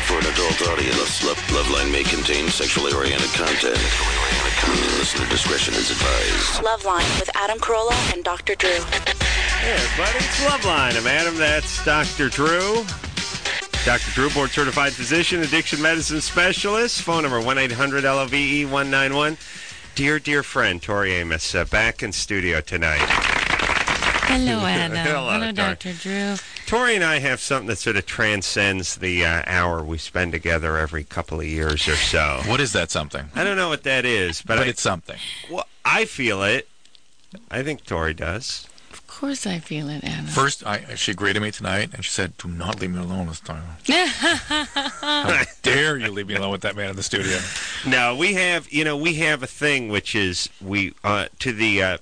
for an adult audience. Loveline may contain sexually oriented content. Listener discretion is advised. Loveline with Adam Carolla and Dr. Drew. Hey, everybody, it's Loveline. I'm Adam. That's Dr. Drew. Dr. Drew, board-certified physician, addiction medicine specialist. Phone number 1-800-LOVE-191. Dear friend, Tori Amos, back in studio tonight. Hello, Adam. Hello, Dr. Drew. Tori and I have something that sort of transcends the hour we spend together every couple of years or so. What is that something? I don't know what that is, but it's something. Well, I feel it. I think Tori does. Of course I feel it, Adam. First, she agreed to me tonight, and she said, do not leave me alone this time. How dare you leave me alone with that man in the studio? No, we have a thing which is to the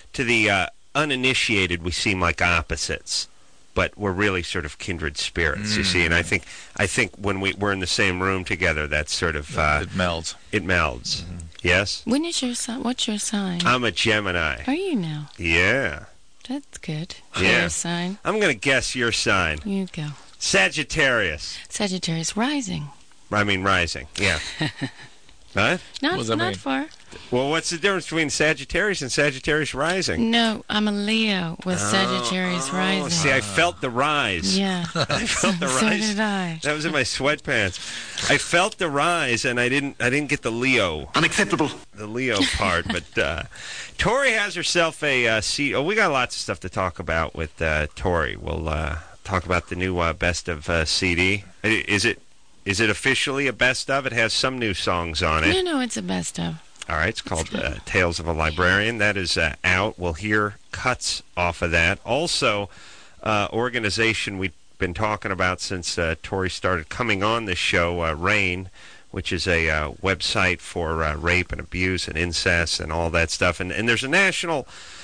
uninitiated, we seem like opposites, but we're really sort of kindred spirits, you see. And I think when we're in the same room together, that's sort of it melds. It melds. Mm-hmm. Yes. When is your sign? What's your sign? I'm a Gemini. Are you now? Yeah. That's good. Yeah. Your sign. I'm gonna guess your sign. You go. Sagittarius. Sagittarius rising. I mean rising. Yeah. What? Not far. Well, what's the difference between Sagittarius and Sagittarius rising? No, I'm a Leo with Sagittarius rising. See, I felt the rise. Yeah. I felt the rise. So did I. That was in my sweatpants. I felt the rise, and I didn't get the Leo. Unacceptable. The Leo part, but Tori has herself a CD. Oh, we got lots of stuff to talk about with Tori. We'll talk about the new best of CD. Is it officially a best of? It has some new songs on it. No, it's a best of. All right, it's called Tales of a Librarian. That is out. We'll hear cuts off of that. Also, organization we've been talking about since Tori started coming on this show, RAIN, which is a website for rape and abuse and incest and all that stuff. And there's a national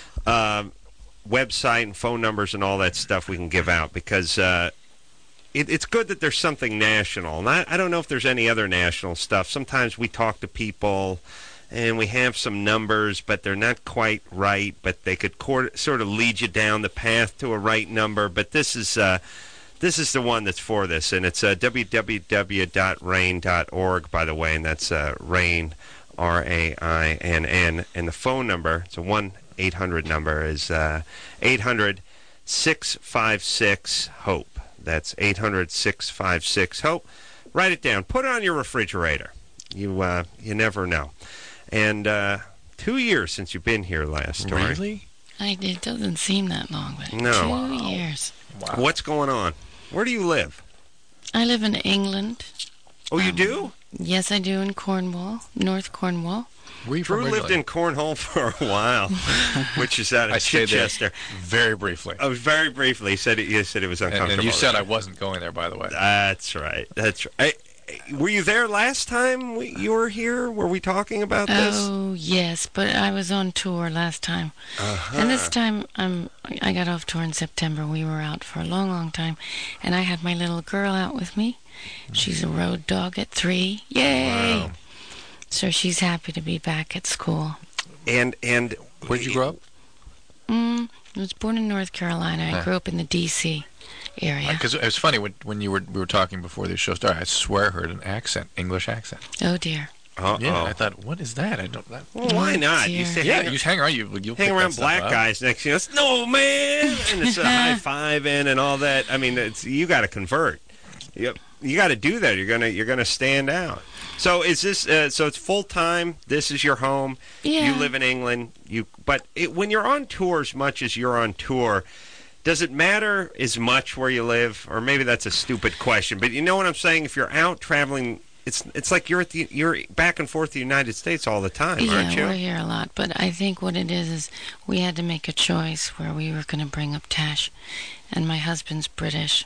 website and phone numbers and all that stuff we can give out because it's good that there's something national. And I don't know if there's any other national stuff. Sometimes we talk to people and we have some numbers, but they're not quite right, but they could sort of lead you down the path to a right number. But this is the one that's for this, and it's www.rain.org, by the way, and that's RAIN, RAINN, and the phone number, it's a 1-800 number, is 800-656-HOPE. That's 800-656-HOPE. Write it down. Put it on your refrigerator. You never know. And 2 years since you've been here last, Tori. Really? It doesn't seem that long, but no. 2 years. Wow. What's going on? Where do you live? I live in England. Oh, you do? Yes, I do, in Cornwall, North Cornwall. Drew lived in Cornwall for a while, which is out of Chichester. Very briefly. Oh, very briefly. You said it was uncomfortable. And you said I wasn't going there, by the way. That's right. That's right. Were you there last time you were here? Were we talking about this? Oh, yes, but I was on tour last time. Uh-huh. And this time, I got off tour in September. We were out for a long, long time. And I had my little girl out with me. She's a road dog at 3. Yay! Wow. So she's happy to be back at school. And where'd you grow up? I was born in North Carolina. I grew up in the D.C. area. Because it was funny when we were talking before the show started. I swear I heard an accent, English accent. Oh dear. Uh-oh. Yeah, I thought, what is that? I don't. Well, why not? Dear. You hang around. You'll hang around black guys next to you. No man, and it's a high fiving and all that. I mean, you got to convert. You got to do that. You're gonna stand out. So is this? So it's full time. This is your home. Yeah. You live in England. When you're on tour as much as you're on tour, does it matter as much where you live? Or maybe that's a stupid question, but you know what I'm saying. If you're out traveling, it's like you're back and forth to the United States all the time, aren't you? Yeah, we're here a lot. But I think what it is we had to make a choice where we were going to bring up Tash, and my husband's British,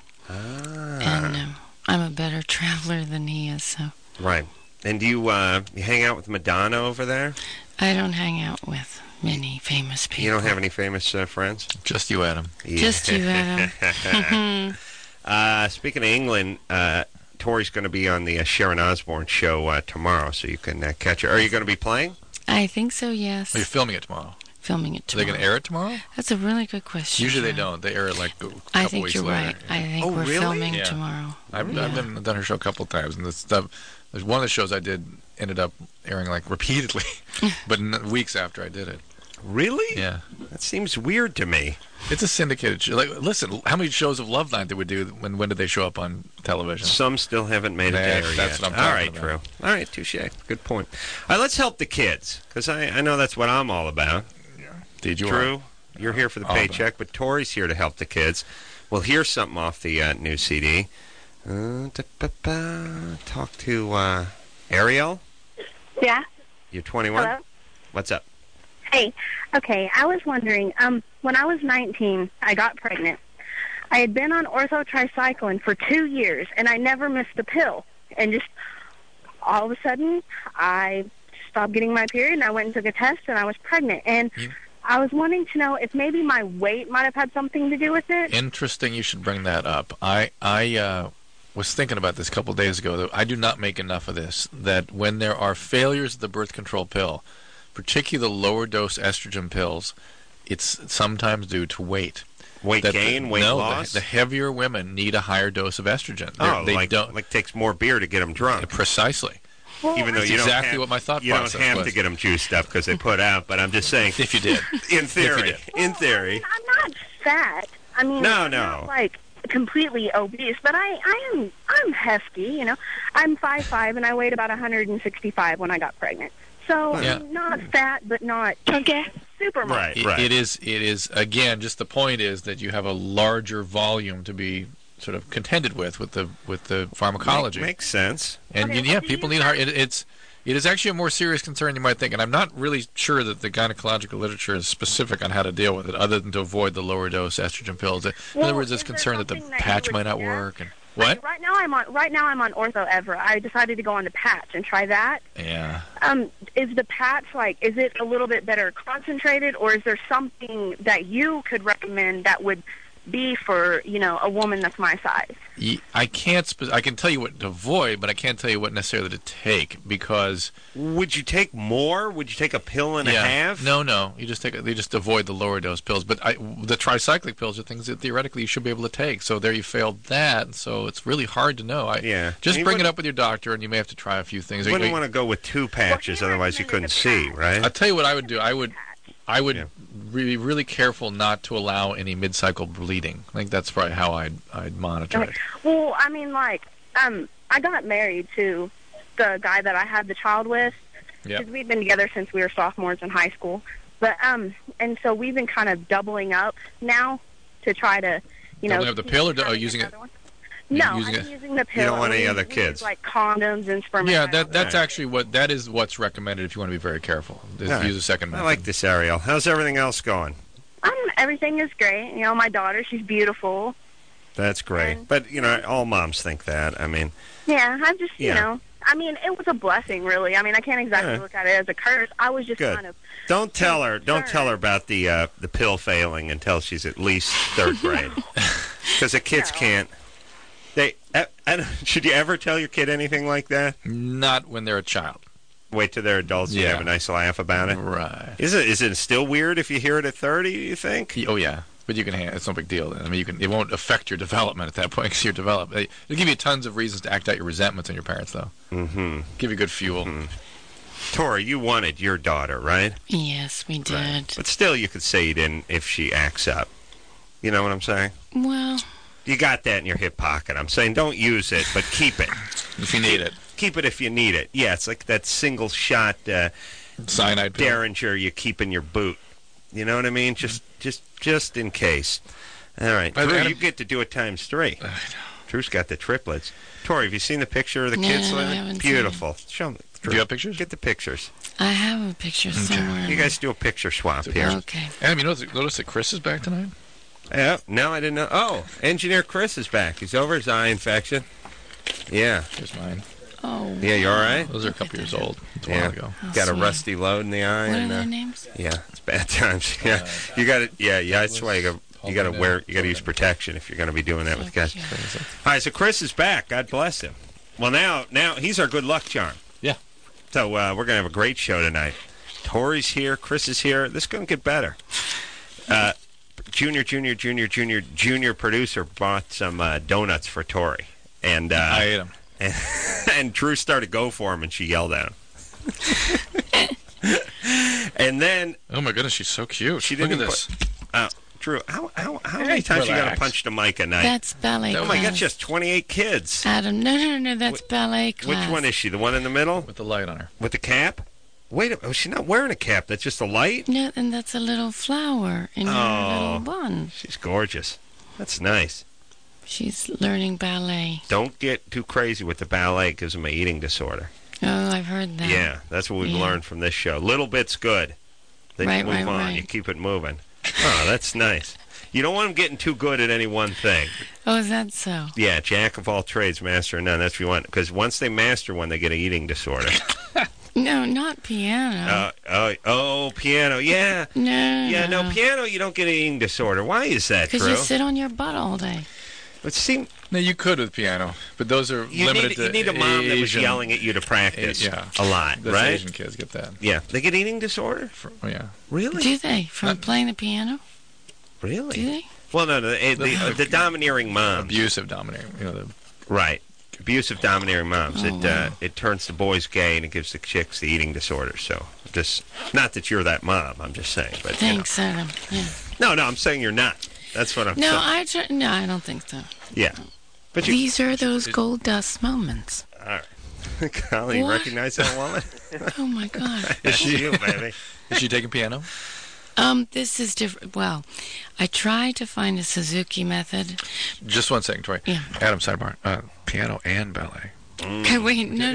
and I'm a better traveler than he is. So right. And do you hang out with Madonna over there? I don't hang out with many famous people. You don't have any famous friends? Just you, Adam. Yeah. Just you, Adam. Speaking of England, Tori's going to be on the Sharon Osbourne show tomorrow, so you can catch her. Are you going to be playing? I think so, yes. Are you filming it tomorrow? filming it Are they tomorrow. going to air it tomorrow? That's a really good question. Usually they Sharon. don't. They air it like a couple I think weeks you're later. right. I think Oh, we're really? filming Yeah. tomorrow. I've Yeah. done her show a couple of times, and the stuff. There's one of the shows I did ended up airing like repeatedly, but weeks after I did it. Really? Yeah, That seems weird to me. it's a syndicated show. Like, listen, how many shows of Loveline did we do? When did they show up on television? Some still haven't made it That's- there that's yet. what I'm All talking right, about. Drew. All right, touche. Good point. All right, let's help the kids, because I know that's what I'm all about. Did you? Drew, you're here for the All about. paycheck, but Tori's here to help the kids. We'll hear something off the new CD. Talk to Ariel. Yeah. You're 21? Hello. What's up? Hey. Okay. I was wondering. When I was 19, I got pregnant. I had been on orthotricycline for 2 years, and I never missed a pill. And just all of a sudden, I stopped getting my period, and I went and took a test, and I was pregnant. And I was wanting to know if maybe my weight might have had something to do with it. Interesting. You should bring that up. I was thinking about this a couple of days ago. That I do not make enough of this. That when there are failures of the birth control pill, particularly the lower dose estrogen pills, it's sometimes due to weight. Weight That gain, weight loss? The heavier women need a higher dose of estrogen. Oh, They like, don't. like takes more beer to get them drunk. Precisely. Well, Even though That's you don't exactly have, what my thought you don't process have was. to get them juiced up because they put out, but I'm just saying, If you did. in theory, did. in theory. I'm not fat. I mean, No, I'm no. not, like, completely obese, but I'm hefty, you know. I'm 5'5", and I weighed about 165 when I got pregnant. So Yeah. I'm not fat, but not super much. Right, It- right. It is again. Just the point is that you have a larger volume to be sort of contended with the pharmacology, Makes sense. and Okay, yeah, well, do people you need have- hard. It is actually a more serious concern than you might think, and I'm not really sure that the gynecological literature is specific on how to deal with it, other than to avoid the lower dose estrogen pills. In Well, other words, there's is there concern that the something that you patch would might not suggest? work. And what? Right now I'm on Ortho Evra. I decided to go on the patch and try that. Yeah. Is the patch is it a little bit better concentrated, or is there something that you could recommend that would be for a woman that's my size? I can't. I can tell you what to avoid, but I can't tell you what necessarily to take because. Would you take more? Would you take a pill and a half? No. You just avoid the lower dose pills. But the tricyclic pills are things that theoretically you should be able to take. So there you failed that. And so it's really hard to know. Yeah. Just You bring it wouldn't- up with your doctor, and you may have to try a few things. You wouldn't want to go with two patches, Well, he otherwise you couldn't recommended see, a patch. right? I'll tell you what I would do. I would Yeah. be really careful not to allow any mid-cycle bleeding. I think that's probably how I'd monitor it. Well, I mean, I got married to the guy that I had the child with. Yeah. Because we've been together since we were sophomores in high school. But and so we've been kind of doubling up now to try to, Doubling up the keep pill or having using it- another one. No, using I'm it- using the pill. don't want and any we other use, kids. like condoms and sperm. Yeah, that's actually what's recommended if you want to be very careful. Is All right. use a second I method. like this, Ariel. How's everything else going? Everything is great. My daughter, she's beautiful. That's great. And- But, all moms think that. I mean, Yeah, I'm just, Yeah. I mean, it was a blessing, really. I mean, I can't exactly Yeah. look at it as a curse. I was just Good. kind of. don't tell her Sure. about the pill failing until she's at least third grade. Because the kids No. can't. Should you ever tell your kid anything like that? Not when they're a child. Wait till they're adults and you Yeah. have a nice laugh about it. Right. Is it still weird if you hear it at 30, you think? Oh yeah, but you can. It's no big deal. I mean, it won't affect your development at that point because you're developed. It'll give you tons of reasons to act out your resentments on your parents, though. Mm-hmm. Give you good fuel. Tori, you wanted your daughter, right? Yes, we did. But still, you could say you didn't if she acts up. You know what I'm saying? Well, You got that in your hip pocket. I'm saying don't use it, but keep it. If you need it, Keep it if you need it. Yeah, it's like that single shot cyanide pill. Derringer you keep in your boot. You know what I mean? Just in case. All right. By the Drew, way, you get to do it times 3. Drew's got the triplets. Tori, have you seen the picture of the No, kids? I lately? haven't seen Beautiful. Show them. Do you have pictures? Get the pictures. I have a picture somewhere. You guys do a picture swap here. Okay. Adam, you notice that Chris is back tonight? Yeah, no, I didn't know. Oh, Engineer Chris is back. He's over his eye infection. Yeah. Here's mine. Oh. Yeah, you all right? Those are a couple years old. It's a Yeah. while ago. How Got a sweet. rusty load in the eye. What are and, their names? Yeah, it's bad times. Yeah, you got to. Yeah, that's why you got to wear. You got to use protection if you're going to be doing that with guys. cute. All right, so Chris is back. God bless him. Well, now he's our good luck charm. Yeah. So we're going to have a great show tonight. Tori's here. Chris is here. This is going to get better. Junior producer bought some donuts for Tori. And I ate them. And Drew started to go for him, and she yelled at him. And then... Oh, my goodness, she's so cute. She Look didn't at this. Drew, how many times you got to punch the mic a night? That's ballet class. Oh, my God, she has 28 kids. Adam, no, that's ballet class. Which one is she? The one in the middle? With the light on her. With the cap? Wait, she's not wearing a cap. That's just a light? No, and that's a little flower in your little bun. She's gorgeous. That's nice. She's learning ballet. Don't get too crazy with the ballet. It gives them an eating disorder. Oh, I've heard that. Yeah, that's what we've learned from this show. Little bit's good. Then you move on. Right. You keep it moving. Oh, that's nice. You don't want them getting too good at any one thing. Oh, is that so? Yeah, jack of all trades, master of none. That's what you want. Because once they master one, they get an eating disorder. No, not piano. Piano. Yeah. No. Piano, you don't get an eating disorder. Why is that, Drew? Because you sit on your butt all day. No, you could with piano, but those are limited to You need a mom that was Asian- yelling at you to practice a lot, Those right? Asian kids get that. Yeah. They get eating disorder? Yeah. Really? Do they? From playing the piano? Really? Do they? Well, no, the domineering moms. Abusive dominating. Right. Abusive domineering moms. Wow. It turns the boys gay and it gives the chicks the eating disorder. So, just not that you're that mom, I'm just saying. But Thanks, Adam. Yeah. No, I'm saying you're not. That's what I'm saying. No, I don't think so. Yeah. But These are those gold dust moments. All right. Golly, you What? recognize that woman? Oh, my God. That's you, baby. Is she taking piano? This is different. Well, I tried to find a Suzuki method. Just 1 second, Tori. Yeah. Adam, sidebar. Piano and ballet. Okay, wait, no.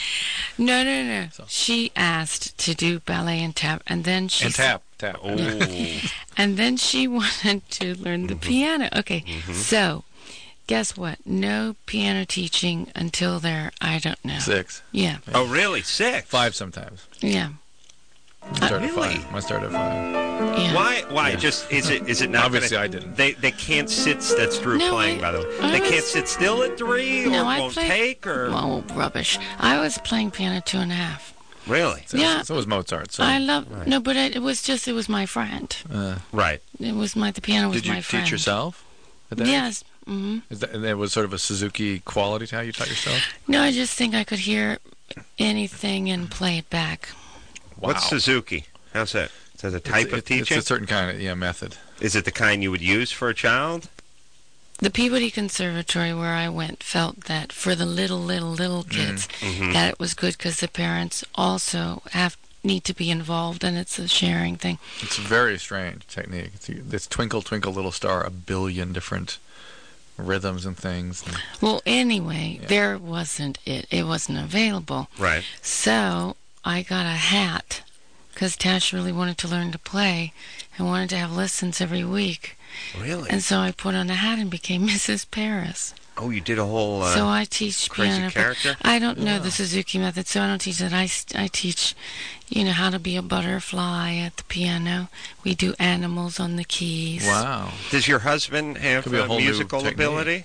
She asked to do ballet and tap, and then she... And tap. Oh. And then she wanted to learn the piano. Okay, so... Guess what? No piano teaching until they're, I don't know. 6. Yeah. Oh, really? 6? 5 sometimes. Yeah. Mine started Really? at 5. Mine started at 5. Yeah. Why? Yeah. Just is it not? Obviously, gonna, I didn't. They can't sit. That's Drew No, playing, by the way. They can't sit still at 3, No, or I won't played- take, or Oh, rubbish. I was playing piano 2.5. really? Yeah. So was Mozart. So. I love... No, but it was my friend. Right. The piano was Did you my friend. teach yourself? At that age? Yes. Mm-hmm. And that was sort of a Suzuki quality to how you taught yourself? No, I just think I could hear anything and play it back. Wow. What's Suzuki? How's that? Is that a type of teaching? It's a certain kind of method. Is it the kind you would use for a child? The Peabody Conservatory where I went felt that for the little kids that it was good because the parents also need to be involved and it's a sharing thing. It's a very strange technique. It's Twinkle, Twinkle, Little Star, a billion different rhythms and things. Well, anyway, there wasn't it. It wasn't available. Right. So I got a hat because Tash really wanted to learn to play and wanted to have lessons every week. Really? And so I put on a hat and became Mrs. Paris. Oh, you did a whole So I teach crazy piano. character? I don't know the Suzuki method, so I don't teach that. I teach, how to be a butterfly at the piano. We do animals on the keys. Wow. Does your husband have Could be a whole new musical technique. ability?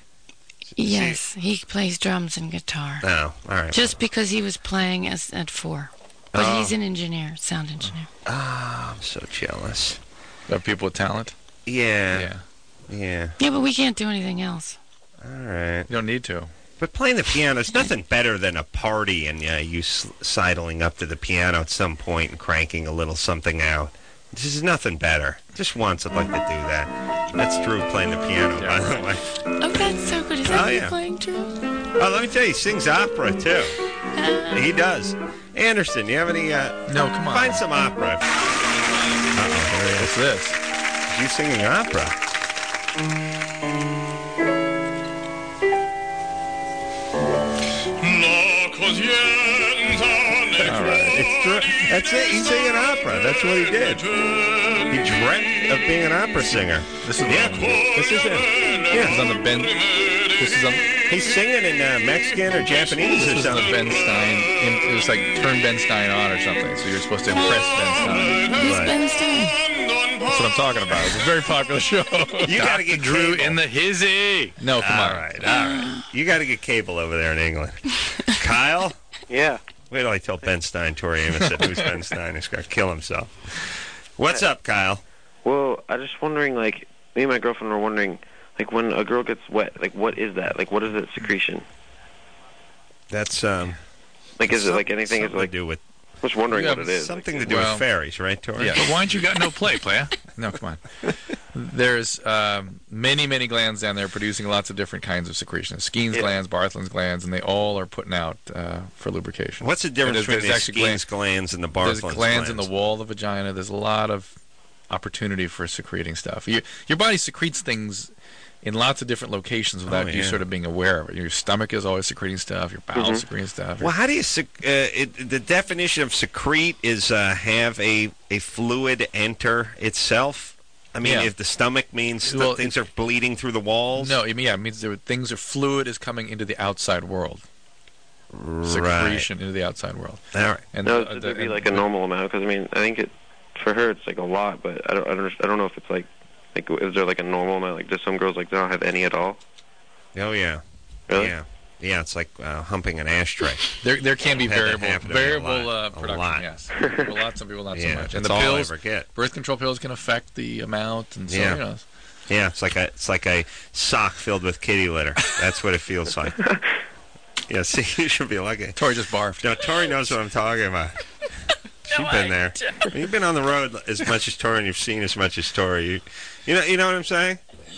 Yes, he plays drums and guitar. Oh, all right. Just because he was playing at 4. But he's an engineer, sound engineer. I'm so jealous. Of people with talent? Yeah. Yeah, but we can't do anything else. All right. You don't need to. But playing the piano is nothing better than a party and you sidling up to the piano at some point and cranking a little something out. This is nothing better. Just once I'd like to do that. That's Drew playing the piano, by the way. Oh, that's so good. Is that you yeah. playing, Drew? Oh, let me tell you, he sings opera, too. He does. Anderson, you have any... No, come on. Find some opera. Uh-oh, there he is. What's this? You singing opera? All right. That's it. He's singing opera. That's what he did. He dreamt of being an opera singer. This is This is him. This is on the Ben. This is on. He's singing in Mexican or Japanese or This was on the something. Ben Stein. It was like turn Ben Stein on or something. So you're supposed to impress Ben Stein. Who's Right. Ben Stein? That's what I'm talking about. It's a very popular show. You got to get Drew cable. in the hizzy. No, come All on. right. You got to get cable over there in England. Kyle, Yeah. Wait till I tell Ben Stein, Tori Amos said, who's Ben Stein? He's going to kill himself. What's up, Kyle? Well, I was just wondering, like, me and my girlfriend were wondering, like, when a girl gets wet, like, what is that? Like, what is that secretion? That's, like, is it, like, anything? Is something like, to do with, just wondering what it is. something to do with fairies, right, Tori? Yeah, but why ain't you got no play, playa? No, come on. There's many, many glands down there producing lots of different kinds of secretions. Skene's glands, Bartholin's glands, and they all are putting out for lubrication. What's the difference between the actually Skene's glands and the Bartholin's glands? There's glands in the wall of the vagina. There's a lot of opportunity for secreting stuff. Your body secretes things in lots of different locations without you sort of being aware of it. Your stomach is always secreting stuff. Your bowel's secreting stuff. Well, how do you the definition of secrete is have a fluid enter itself? I mean, if the stomach means that things are bleeding through the walls? No, it means fluid is coming into the outside world. Secretion into the outside world. All right. And should there be like a normal amount? Because I mean, I think for her it's like a lot, but I don't know if it's like is there like a normal amount? Like, do some girls like they don't have any at all? Oh yeah. Really? Yeah, it's like humping an ashtray. There can be variable a production. lot. Yes, people, lots of people not so much. And that's the all pills, I ever get. birth control pills can affect the amount, and so Yeah. you know. Yeah, it's like a sock filled with kitty litter. That's what it feels like. Yeah, see, you should be lucky. Tori just barfed. No, Tori knows what I'm talking about. She's been there. You've been on the road as much as Tori, and you've seen as much as Tori. You know what I'm saying?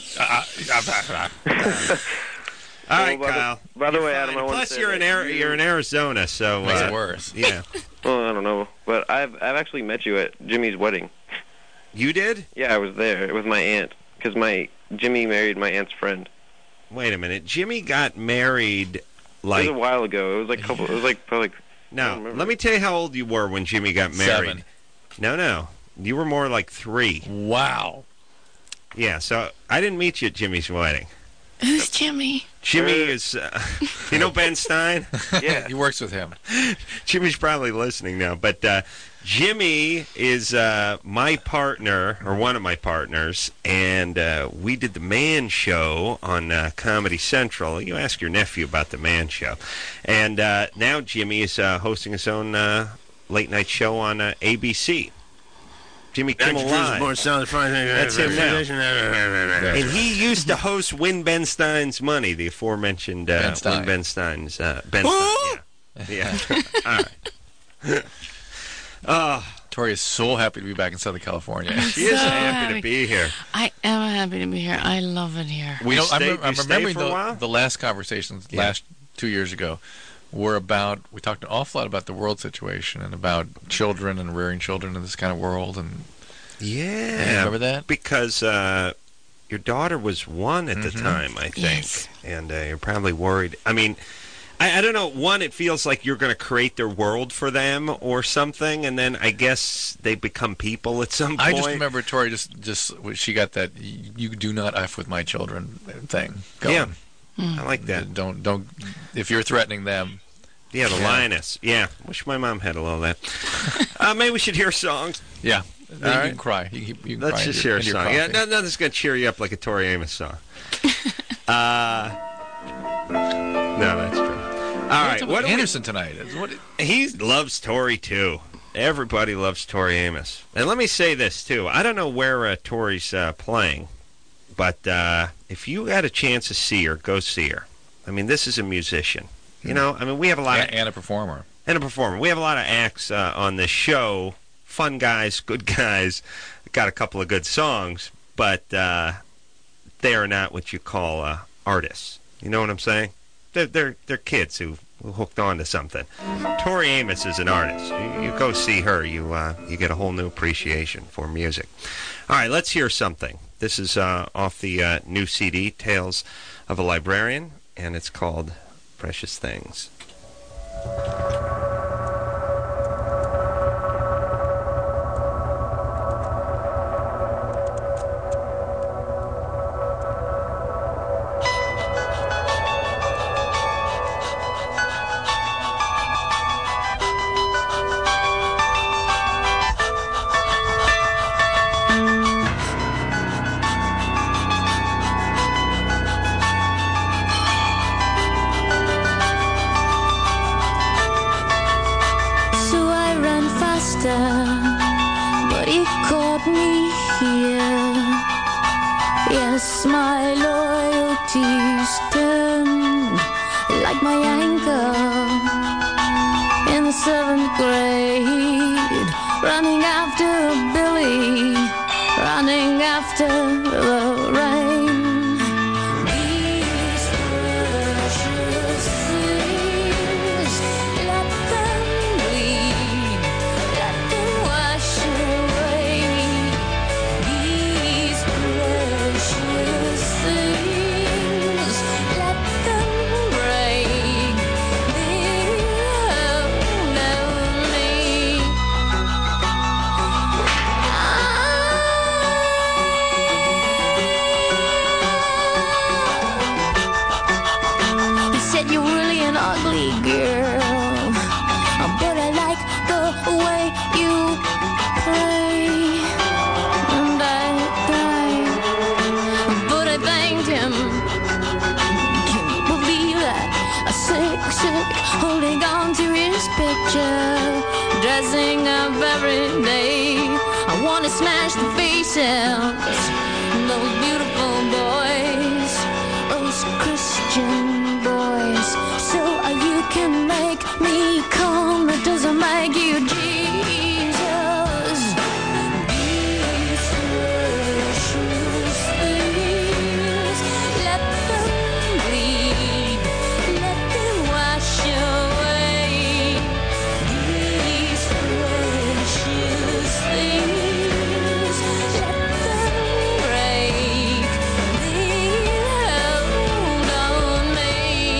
All right, Kyle. By the way, Adam, I want to Plus, say you're in Arizona, so Makes it worse. Yeah. Well, I don't know, but I've actually met you at Jimmy's wedding. You did? Yeah, I was there with my aunt because Jimmy married my aunt's friend. Wait a minute. Jimmy got married like It was a while ago. It was like probably. No. Let me tell you how old you were when Jimmy got married. 7. No. You were more like 3. Wow. Yeah. So I didn't meet you at Jimmy's wedding. Who's Jimmy? Jimmy is, you know Ben Stein? Yeah. He works with him. Jimmy's probably listening now, but Jimmy is my partner, or one of my partners, and we did the Man Show on Comedy Central. You ask your nephew about the Man Show. And now Jimmy is hosting his own late-night show on ABC. Jimmy Kimmel Live. That's him now. And he used to host Win Ben Stein's Money, the aforementioned Ben Stein. Win Ben Stein's Ben Stein. Yeah. All right. Tori is so happy to be back in Southern California. She is happy to be here. I am happy to be here. I love it here. I'm You stayed remembering for a while? the last conversations last 2 years ago were about, we talked an awful lot about the world situation and about children and rearing children in this kind of world. And Yeah. remember that? Because your daughter was 1 at the time, I think. Yes. And you're probably worried. I mean, I don't know. 1, it feels like you're going to create their world for them or something, and then I guess they become people at some point. I just remember Tori just she got that "you do not F with my children" thing going. Yeah. I like that. Don't if you're threatening them. Yeah, the lioness. Yeah. Wish my mom had a little of that. Maybe we should hear songs. Yeah. You right. can cry. You can Let's cry just into hear a your song. coffee. Yeah, nothing's going to cheer you up like a Tori Amos song. No, that's true. All right. What do Anderson tonight? He loves Tori, too. Everybody loves Tori Amos. And let me say this, too. I don't know where Tori's playing, but if you got a chance to see her, go see her. I mean, this is a musician. You know, I mean, we have a lot of... And a performer. And a performer. We have a lot of acts on this show. Fun guys, good guys. Got a couple of good songs, but they are not what you call artists. You know what I'm saying? They're kids who hooked on to something. Tori Amos is an artist. You go see her, you get a whole new appreciation for music. All right, let's hear something. This is off the new CD, Tales of a Librarian, and it's called Precious Things. in the 7th grade, running after Billy, running after the rain. These precious things, let them bleed, let them wash away. These precious things, let them break the hold of me. He said you're really an ugly girl, but I like the way you play. And I cried, but I thanked him. Can you believe that? A sick, holding on to his picture, dressing up every day. I wanna smash the faces, those beautiful boys, those Christian boys. So you can make me come, it doesn't make you Jesus. These precious things, let them bleed, let them wash away. These precious things, let them break the hold on me.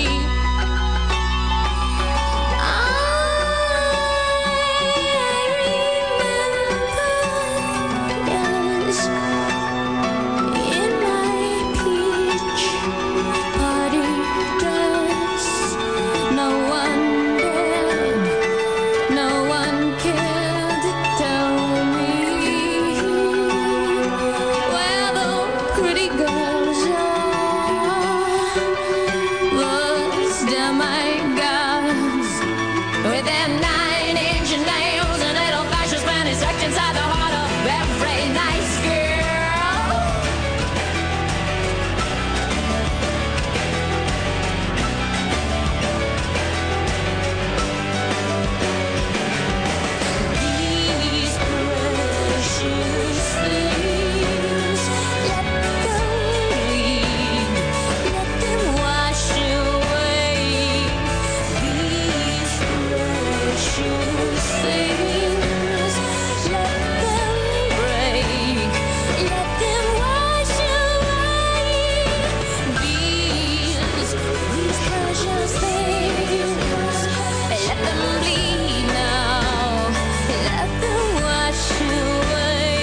Yes, in my peach party dress, no one dared, no one cared to tell me where the pretty girls are, those demigods with their 9-inch nails and little fashion Spanish tucked inside the heart of every nice girl. These precious things, let them bleed, let them wash away. These precious things, let them break, let them wash away. These precious things, let them bleed now, let them wash away.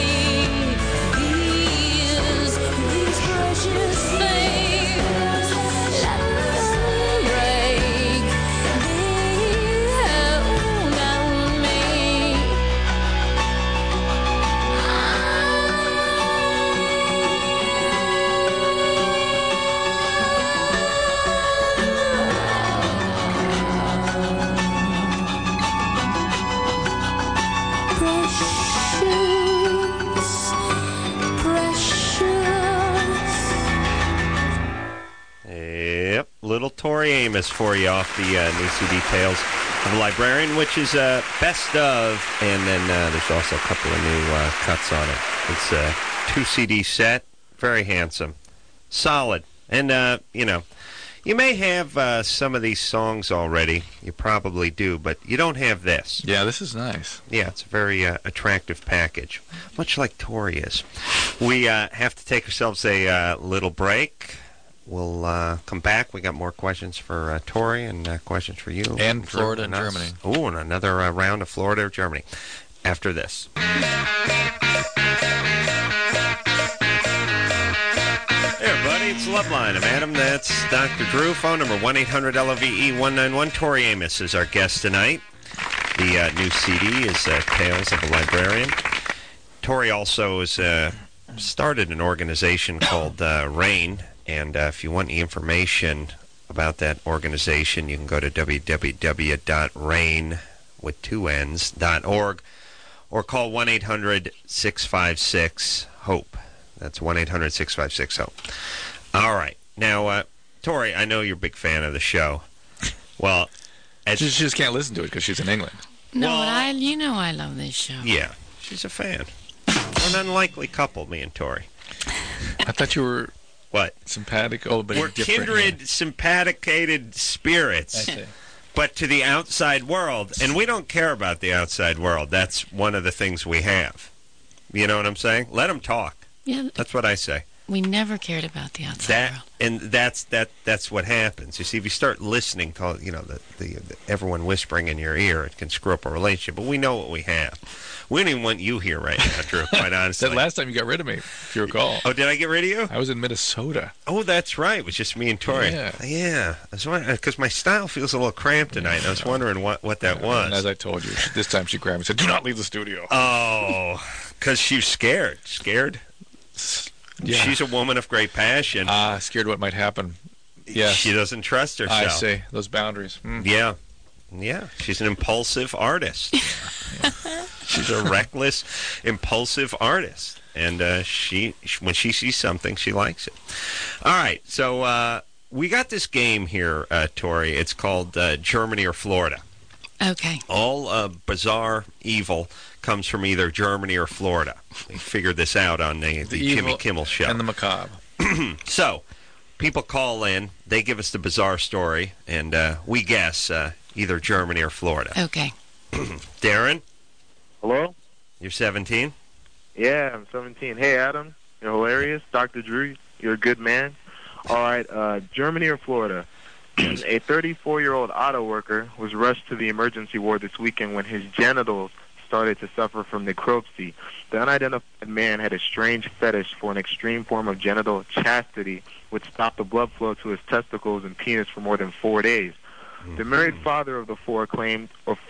These precious things, let them break the hold on me. Precious. Yep, little Tori Amos for you off the new CD Tales of the Librarian, which is best of, and then there's also a couple of new cuts on it. It's a 2 CD set, very handsome, solid, and you may have some of these songs already. You probably do, but you don't have this. Yeah, this is nice. Yeah, it's a very attractive package, much like Tori is. We have to take ourselves a little break. We'll come back. We got more questions for Tori and questions for you. And Florida and Germany. Oh, and another round of Florida or Germany after this. Hey, everybody, it's Loveline. I'm Adam. That's Dr. Drew. Phone number 1-800-LOVE-191. Tori Amos is our guest tonight. The new CD is Tales of a Librarian. Tori also has started an organization called RAIN, and if you want any information about that organization, you can go to www.rain.org or call 1-800-656-HOPE. That's 1-800-656-HOPE. All right. Now, Tori, I know you're a big fan of the show. Well, She just can't listen to it because she's in England. No, Well- but I love this show. Yeah, she's a fan. We're an unlikely couple, me and Tori. I thought you were What? simpatico, but We're different. kindred, sympathicated spirits. I see. But to the outside world, and we don't care about the outside world. That's one of the things we have. You know what I'm saying? Let them talk. Yeah, That's what I say. we never cared about the outside world. And that's what happens. You see, if you start listening to the everyone whispering in your ear, it can screw up a relationship. But we know what we have. We don't even want you here right now, Drew. Quite honestly. That last time you got rid of me, if you recall. Oh, did I get rid of you? I was in Minnesota. Oh, that's right. It was just me and Tori. Yeah. Because my style feels a little cramped tonight. And I was wondering what that was. And as I told you, this time she grabbed me and said, "Do not leave the studio." Oh, because she's scared. Scared? Yeah. She's a woman of great passion. Scared what might happen. Yes. She doesn't trust herself. I see. Those boundaries. Yeah. Yeah. She's an impulsive artist. She's a reckless, impulsive artist. And when she sees something, she likes it. All right. So we got this game here, Tori. It's called Germany or Florida. Okay. All bizarre evil comes from either Germany or Florida. We figured this out on the Jimmy evil Kimmel show. and the macabre. So, people call in, they give us the bizarre story, and we guess either Germany or Florida. Okay. Darren, Hello? you're 17? Yeah, I'm 17. Hey, Adam. You're hilarious. Dr. Drew, you're a good man. All right, Germany or Florida? A 34-year-old auto worker was rushed to the emergency ward this weekend when his genitals started to suffer from necropsy. The unidentified man had a strange fetish for an extreme form of genital chastity, which stopped the blood flow to his testicles and penis for more than 4 days. The married father of the four claimed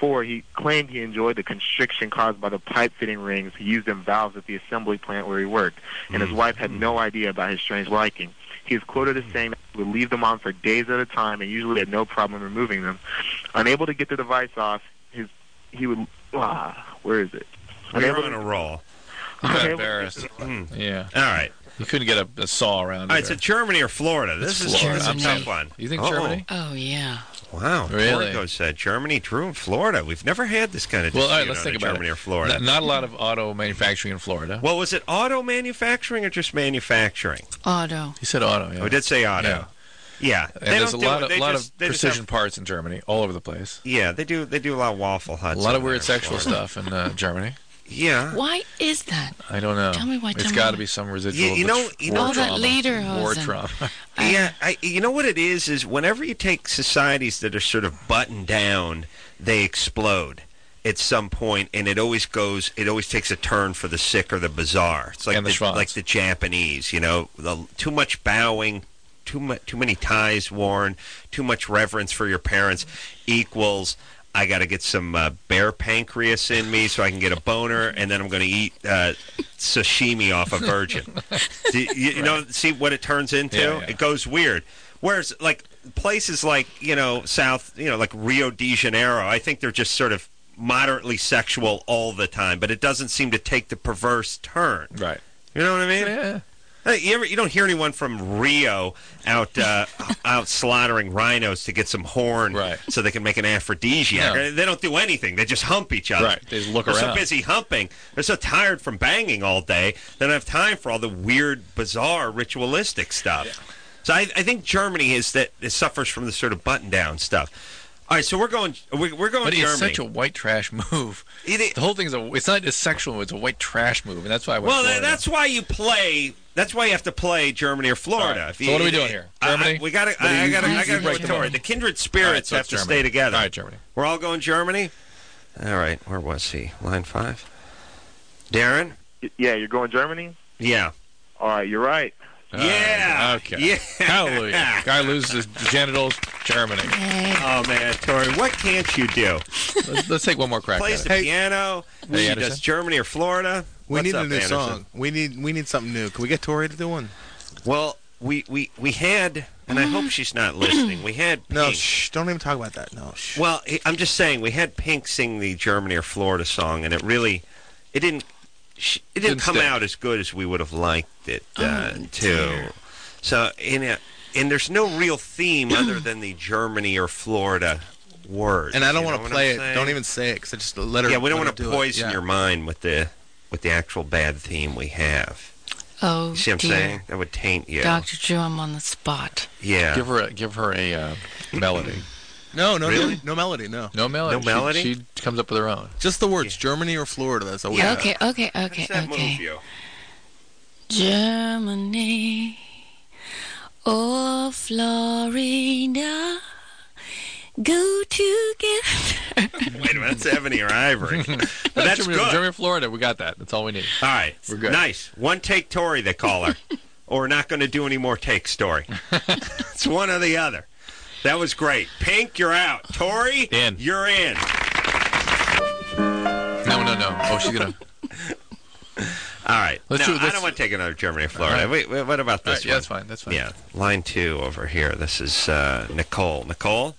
he enjoyed the constriction caused by the pipe-fitting rings he used in valves at the assembly plant where he worked, and his wife had no idea about his strange liking. He is quoted as saying that he would leave them on for days at a time and usually had no problem removing them. Unable to get the device off, he would... where is it? We're on a roll. You got Okay. embarrassed. Yeah. All right. You couldn't get a saw around All right, it. so Germany or Florida? This is Florida. a tough one. You think Uh-oh. Germany? Oh, yeah. Wow. Really? Tori said Germany, Drew, and Florida. We've never had this kind of Well, dispute all right, let's think about Germany it. or Florida. Not a lot of auto manufacturing in Florida. Well, was it auto manufacturing or just manufacturing? Auto. He said auto, yeah. We did say auto. Yeah. Yeah. And there's a lot of they lot just- of they just precision have- parts in Germany, all over the place. Yeah, they do a lot of Waffle Huts. A lot of over weird there in sexual Florida. stuff in Germany. Yeah. Why is that? I don't know. Tell me why, It's tell me got why. to be some residual You know- of you war know- All that trauma. War lederhosen. trauma. Yeah, you know what it is whenever you take societies that are sort of buttoned down, they explode at some point, and it always takes a turn for the sick or the bizarre. It's like And the schwanz. like the Japanese, too much bowing, too many ties worn, too much reverence for your parents equals I got to get some bear pancreas in me so I can get a boner, and then I'm going to eat sashimi off a virgin. You know, see what it turns into? Yeah, yeah. It goes weird. Whereas, like, places like, South, like Rio de Janeiro, I think they're just sort of moderately sexual all the time, but it doesn't seem to take the perverse turn. Right. You know what I mean? Yeah. Hey, you don't hear anyone from Rio out slaughtering rhinos to get some horn Right. so they can make an aphrodisiac. No. They don't do anything. They just hump each other. Right. They just look They're around. so busy humping. They're so tired from banging all day. They don't have time for all the weird, bizarre, ritualistic stuff. Yeah. So I think Germany it suffers from the sort of button-down stuff. All right, so we're going But Germany. it's such a white trash move. It- The whole thing's it's not a sexual move, it's a white trash move, and that's why I went Well, Florida. that's why you play. That's why you have to play Germany or Florida. All right. If So you- what are we doing here? Germany? We got to. What do you- I got you to go think with Tori. about? The kindred All spirits right, so have it's to Germany. stay together. All right, Germany. We're all going Germany. All right. Where was he? Line 5. Darren. Yeah, you're going Germany? Yeah. All right, you're right. Yeah. Okay. Yeah. Hallelujah. Guy loses his genitals, Germany. Hey, Oh man, Tori, what can't you do? Let's take one more crack Plays at the it. piano. Hey, She Anderson? does Germany or Florida. We What's need up, a new Anderson? song. We need something new. Can we get Tori to do one? Well, we had, and I hope she's not listening. We had No, Pink. shh. Don't even talk about that. No, shh. Well, I'm just saying we had Pink sing the Germany or Florida song, and it didn't Didn't come stick. out as good as we would have liked it Oh, to. dear. So and there's no real theme other than the Germany or Florida words. And I don't you want know to what play I'm it. saying? Don't even say it, because I just let her. Yeah, we don't let want her to do it. poison Yeah. your mind with the actual bad theme we have. Oh, You see what I'm dear. saying? That would taint you. Dr. Drew, I'm on the spot. Yeah. Give her a melody. No, Really? no melody, no. No melody. No melody? She comes up with her own. Just the words Germany or Florida. That's all. Yeah. Okay. How does that move you? Germany or Florida, go together. Wait a minute, that's Ebony or Ivory. But that's Germany, good. Germany, Florida. We got that. That's all we need. All right. We're good. Nice. One take Tori, they call her. Or we're not going to do any more takes, Tori. It's one or the other. That was great. Pink, you're out. Tori, In. you're in. No. Oh, she's going to... All right. Let's No, do I this. don't want to take another Germany or Florida. All right. Wait, what about All this right, yeah, one? that's fine. Yeah, line 2 over here. This is Nicole. Nicole,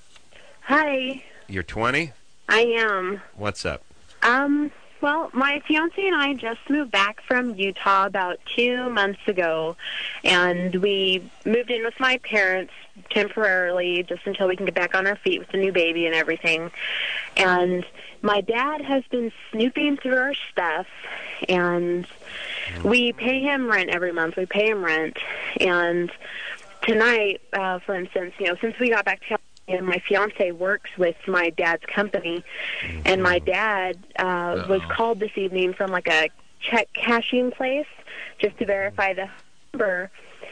Hi, you're 20? I am. What's up? Well, my fiance and I just moved back from Utah about 2 months ago, and we moved in with my parents temporarily just until we can get back on our feet with the new baby and everything. And my dad has been snooping through our stuff, and we pay him rent every month. We pay him rent. And tonight, for instance, since we got back to and my fiance works with my dad's company, and my dad was called this evening from like a check cashing place just to verify the number,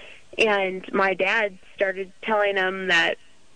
and my dad started telling him that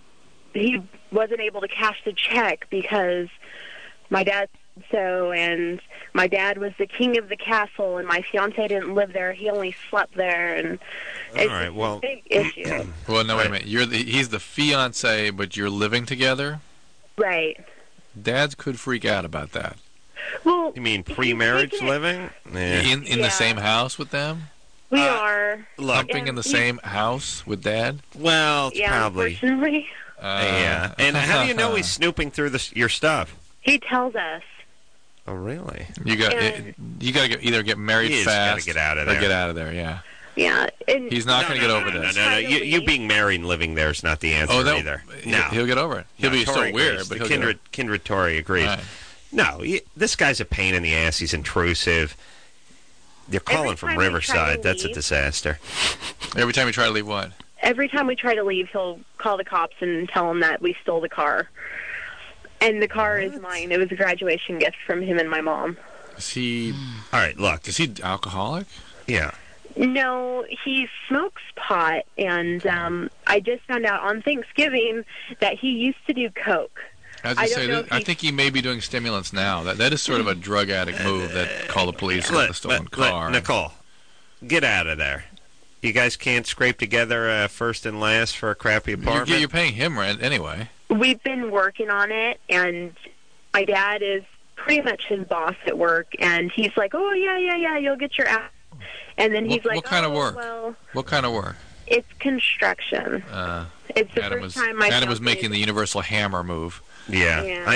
he wasn't able to cash the check because my dad said so, and my dad was the king of the castle, and my fiance didn't live there. He only slept there, and it's All right, well, a big issue. Well, no, wait a minute. He's the fiance, but you're living together? Right. Dads could freak out about that. Well, You mean pre-marriage taking it- living? Yeah. In Yeah. the same house with them? we are. Look, Humping in the same house with Dad? well, it's Yeah, probably. unfortunately. Yeah. And how do you know he's snooping through your stuff? He tells us. Oh, really? You got And- either get married He has gotta fast get out of or there. get out of there, yeah. Yeah. And He's not going to get over no, this. No. You being married and living there is not the answer either. No. He'll get over it. He'll No, be Tory so weird, agrees. but The he'll get over it. Kindred Tory agrees. Right. No, this guy's a pain in the ass. He's intrusive. They're calling Every from time we try Riverside. to That's a leave- disaster. Every time you try to leave what? every time we try to leave, he'll call the cops and tell them that we stole the car. And the car is mine. It was a graduation gift from him and my mom. Is he All right, look. is he alcoholic? Yeah. No, he smokes pot, and I just found out on Thanksgiving that he used to do coke. As I I don't say, know if I he- think he may be doing stimulants now. That is sort of a drug addict move. That call the police about the stolen car. Nicole, get out of there. You guys can't scrape together first and last for a crappy apartment? You're paying him rent anyway. We've been working on it, and my dad is pretty much his boss at work, and he's like, oh, yeah, you'll get your ass. And then he's like, what kind of oh, work? well, What kind of work? it's construction. It's the Adam first was time my Adam was fiance- making the universal hammer move. Yeah. Yeah.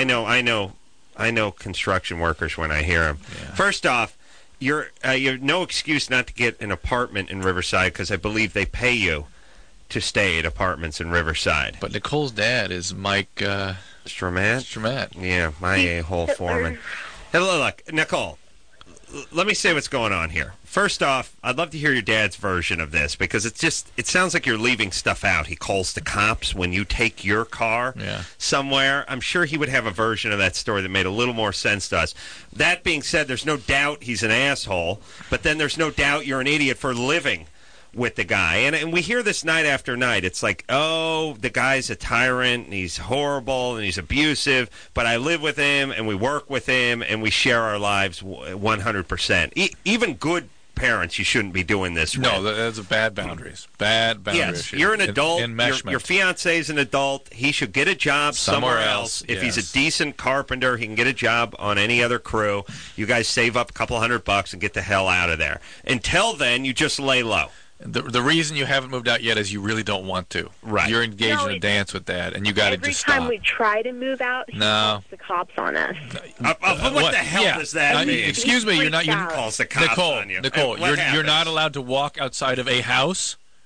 I know construction workers when I hear them. First off, you're no excuse not to get an apartment in Riverside because I believe they pay you to stay at apartments in Riverside. But Nicole's dad is Mike Stramat? Stramat. Yeah, my a-hole foreman. Hey, look, Nicole, let me say what's going on here. First off, I'd love to hear your dad's version of this because it sounds like you're leaving stuff out. He calls the cops when you take your car somewhere. I'm sure he would have a version of that story that made a little more sense to us. That being said, there's no doubt he's an asshole, but then there's no doubt you're an idiot for living with the guy. And we hear this night after night. It's like, oh, the guy's a tyrant, and he's horrible, and he's abusive, but I live with him, and we work with him, and we share our lives 100%. Even good parents, you shouldn't be doing this No, with. that's bad boundaries. Bad boundary Yes, issue. you're an adult. Enmeshment. Your fiancé's an adult. He should get a job somewhere else. If he's yes. a decent carpenter, he can get a job on any other crew. You guys save up a couple $100 and get the hell out of there. Until then, you just lay low. The reason you haven't moved out yet is you really don't want to. Right. You're engaged No, in a it- dance with Dad, and you got to Every just time stop. we try to move out, he No. calls the cops on us. What the hell does that mean? Excuse me, you're not. Freaked You out. Calls the cops Nicole, on you. Nicole, What you're happens? not allowed to walk outside of a house.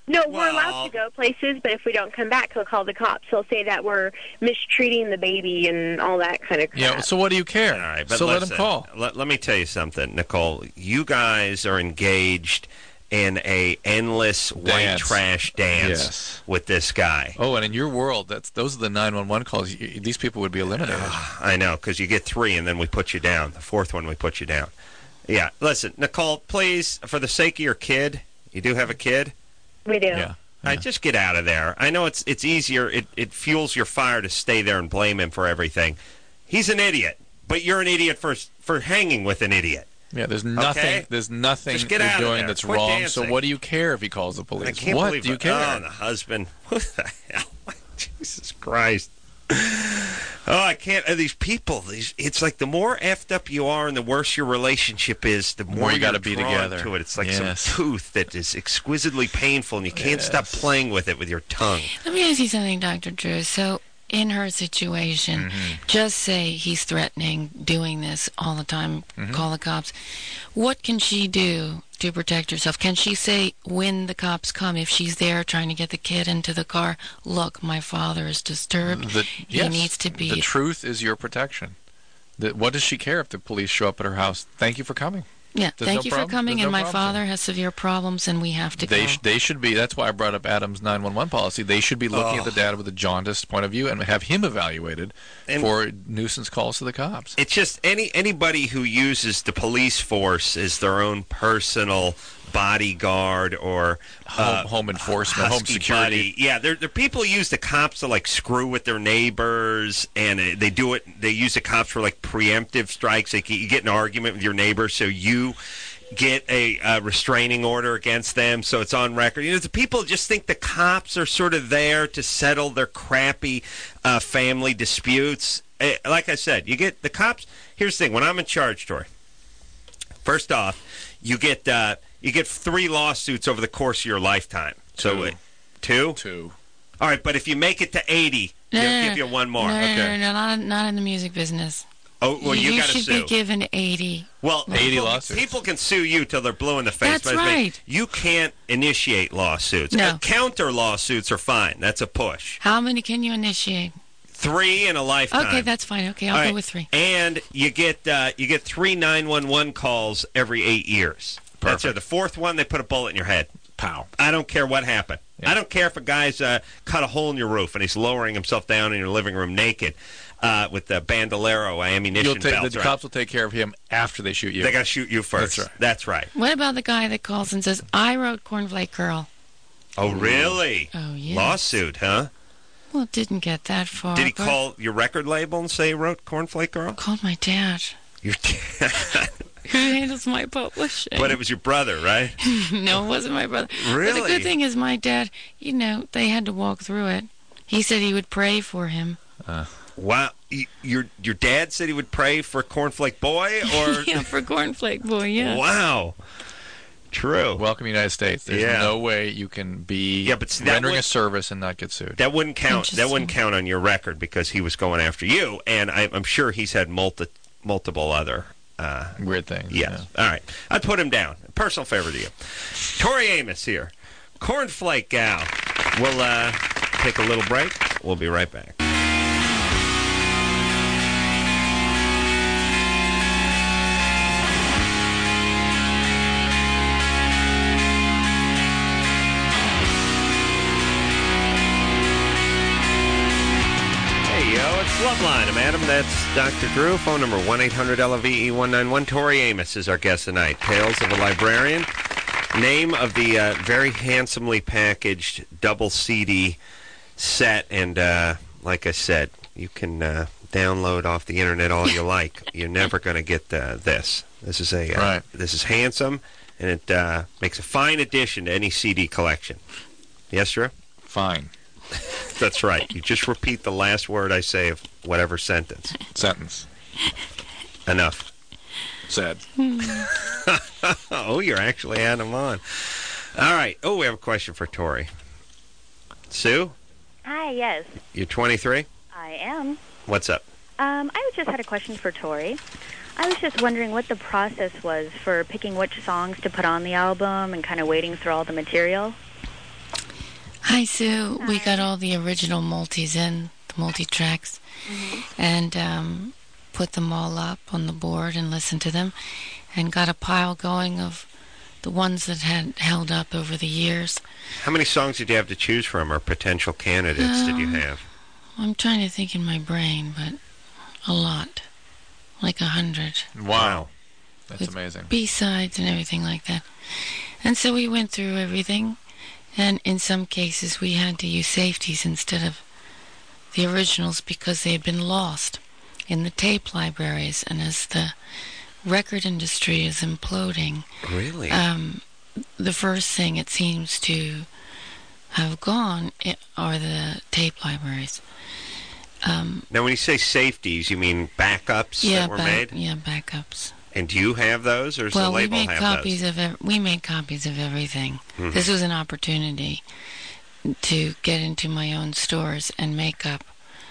No, we're allowed to go places, but if we don't come back, he'll call the cops. He'll say that we're mistreating the baby and all that kind of crap. Yeah, so what do you care? All right, but so let listen, him call. Let me tell you something, Nicole. You guys are engaged in a endless white Dance. trash dance Yes. with this guy. Oh, and in your world, those are the 911 calls. These people would be eliminated. I know, because you get 3 and then we put you down. The 4th one, we put you down. Yeah, listen, Nicole, please, for the sake of your kid, you do have a kid? We do. Yeah. All right, just get out of there. I know it's easier. It fuels your fire to stay there and blame him for everything. He's an idiot, but you're an idiot for hanging with an idiot. Yeah, there's nothing. Okay? There's nothing Just get you're out of doing there. that's Quit wrong. dancing. So what do you care if he calls the police? I can't what believe do you it. care? Oh, the husband. What the hell? Jesus Christ. Oh, I can't. These people. It's like the more effed up you are, and the worse your relationship is, the more you got gotta to be drawn together. to it. It's like Yes. some tooth that is exquisitely painful, and you can't stop Yes. playing with it with your tongue. Let me ask you something, Dr. Drew. So, in her situation, just say he's threatening, doing this all the time, call the cops. What can she do to protect herself? Can she say, when the cops come, if she's there trying to get the kid into the car, look, my father is disturbed. He Yes. needs to be... The truth is your protection. What does she care if the police show up at her house? Thank you for coming. Yeah, There's thank no you for problem. coming, There's and no my problem. father has severe problems, and we have to go. They should be. That's why I brought up Adam's 911 policy. They should be looking at the data with a jaundiced point of view and have him evaluated for nuisance calls to the cops. It's just anybody who uses the police force as their own personal bodyguard or home enforcement, home husky security. buddy. Yeah, they're people who use the cops to like screw with their neighbors, and they do it. They use the cops for like preemptive strikes. Like you get in an argument with your neighbor, so you get a restraining order against them, so it's on record. You know, the people just think the cops are sort of there to settle their crappy family disputes. Like I said, you get the cops. Here's the thing: when I'm in charge, Tori, first off, you get 3 lawsuits over the course of your lifetime. So, 2? 2. All right, but if you make it to 80, they'll give you 1 more. No, not in the music business. Oh, well, you got to should sue. be given 80. Well, 80 lawsuits. People can sue you till they're blue in the face. That's but right. You can't initiate lawsuits. No. Counter lawsuits are fine. That's a push. How many can you initiate? 3 in a lifetime. Okay, that's fine. Okay, I'll All go right. with 3. And you get 3 911 calls every 8 years. That's it. The 4th one, they put a bullet in your head. Pow. I don't care what happened. Yeah. I don't care if a guy's cut a hole in your roof and he's lowering himself down in your living room naked with the bandolero ammunition belt. The cops will take care of him after they shoot you. They got to shoot you first. That's right. What about the guy that calls and says, I wrote Cornflake Girl? Oh, really? Oh, yeah. Lawsuit, huh? Well, it didn't get that far. Did he but call your record label and say he wrote Cornflake Girl? Called my dad. Your dad? Who handles my publishing? But it was your brother, right? No, it wasn't my brother. Really? But the good thing is my dad, they had to walk through it. He said he would pray for him. Wow. Your dad said he would pray for Cornflake Boy? Or Yeah, for Cornflake Boy, yeah. Wow. True. Welcome, United States. There's no way you can be rendering a service and not get sued. That wouldn't count. That wouldn't count on your record because he was going after you, and I'm sure he's had multiple other weird things. Yes. Yeah. All right. I'd put him down. Personal favor to you. Tori Amos here. Cornflake Gal. We'll take a little break. We'll be right back. Loveline. I'm Adam. That's Dr. Drew. Phone number 1-800-LOVE-191. Tori Amos is our guest tonight. Tales of a Librarian. Name of the very handsomely packaged double CD set. And like I said, you can download off the internet all you like. You're never going to get this. This is this is handsome, and it makes a fine addition to any CD collection. Yes, Drew? Fine. That's right. You just repeat the last word I say of whatever sentence. Sentence. Enough. Said. Oh, you're actually adding them on. All right. Oh, we have a question for Tori. Sue? Hi, yes. You're 23? I am. What's up? I just had a question for Tori. I was just wondering what the process was for picking which songs to put on the album and kind of wading through all the material. Hi, Sue. We got all the original multis in, the multi-tracks, and put them all up on the board and listened to them, and got a pile going of the ones that had held up over the years. How many songs did you have to choose from, or potential candidates did you have? I'm trying to think in my brain, but a lot. Like 100. Wow. That's With amazing. B-sides and everything like that. And so we went through everything, and in some cases we had to use safeties instead of the originals because they had been lost in the tape libraries. And as the record industry is imploding, Really? the first thing it seems to have gone are the tape libraries. Now, when you say safeties, you mean backups that were made? Yeah, backups. And do you have those, or does the label have those? We made copies of everything. Mhm. This was an opportunity to get into my own stores and make up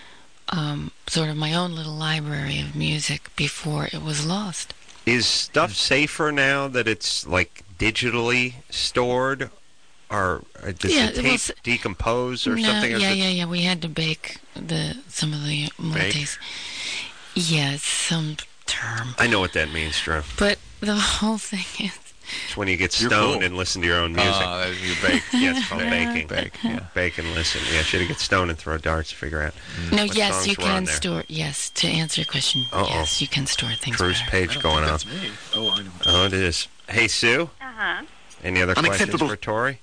sort of my own little library of music before it was lost. Is stuff safer now that it's like digitally stored, or does the tape decompose or something? Yeah. We had to bake some of the multis. Yeah, it's some term. I know what that means, Drew. But the whole thing is, It's when you get stoned and listen to your own music. You bake. Yeah, it's called baking. Bake, yeah. Bake and listen. Yeah, should get stoned and throw darts to figure out. no, what yes, songs you were on can there. store. Yes, to answer your question, yes, you can store things. Cruise better. page going on. Oh, I know. Oh, it is. Hey, Sue. Uh-huh. Any other questions for Tori?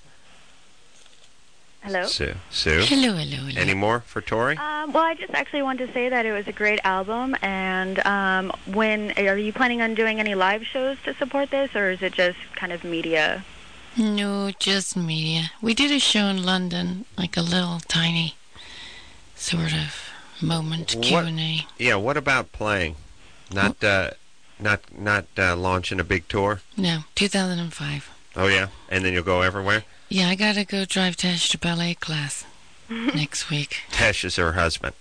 Hello? Sue. Hello. Any more for Tori? Well, I just actually wanted to say that it was a great album, and when are you planning on doing any live shows to support this, or is it just kind of media? No, just media. We did a show in London, like a little tiny sort of moment Q&A. Yeah, what about playing? Not launching a big tour? No, 2005. Oh, yeah? And then you'll go everywhere? Yeah, I gotta go drive Tash to ballet class next week. Tesh is her husband.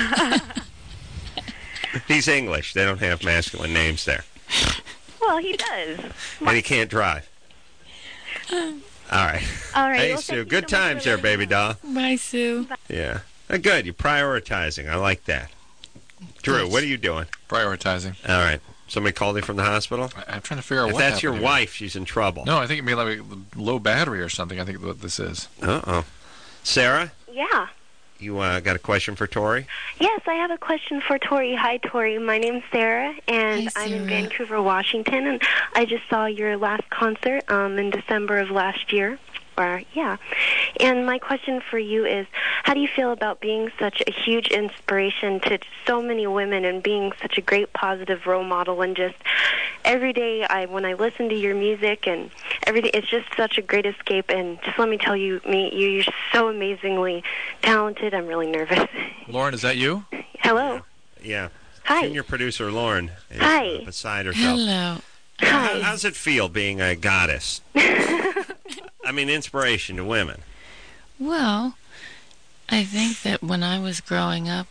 He's English. They don't have masculine names there. Well, he does. And he can't drive. All right. All right. Hey, well, Sue. thank you Good so much times for there, letting baby me know. doll. Bye, Sue. Yeah. Good. You're prioritizing. I like that. Drew, what are you doing? Prioritizing. All right. Somebody called you from the hospital? I'm trying to figure out if what that's your happened here. wife, she's in trouble. No, I think it may be like low battery or something. I think what this is. Uh-oh. Sarah, Yeah. you got a question for Tori? Yes, I have a question for Tori. Hi, Tori. My name's Sarah, and I'm in Vancouver, Washington, and I just saw your last concert in December of last year. And my question for you is, how do you feel about being such a huge inspiration to so many women and being such a great positive role model, and just every day when I listen to your music and everything, it's just such a great escape. And just let me tell you, you're so amazingly talented. I'm really nervous. Lauren, is that you? Hello. Yeah. Hi. Senior producer Lauren is Hi. beside herself. Hello. How's it feel being a goddess? I mean, inspiration to women. Well, I think that when I was growing up,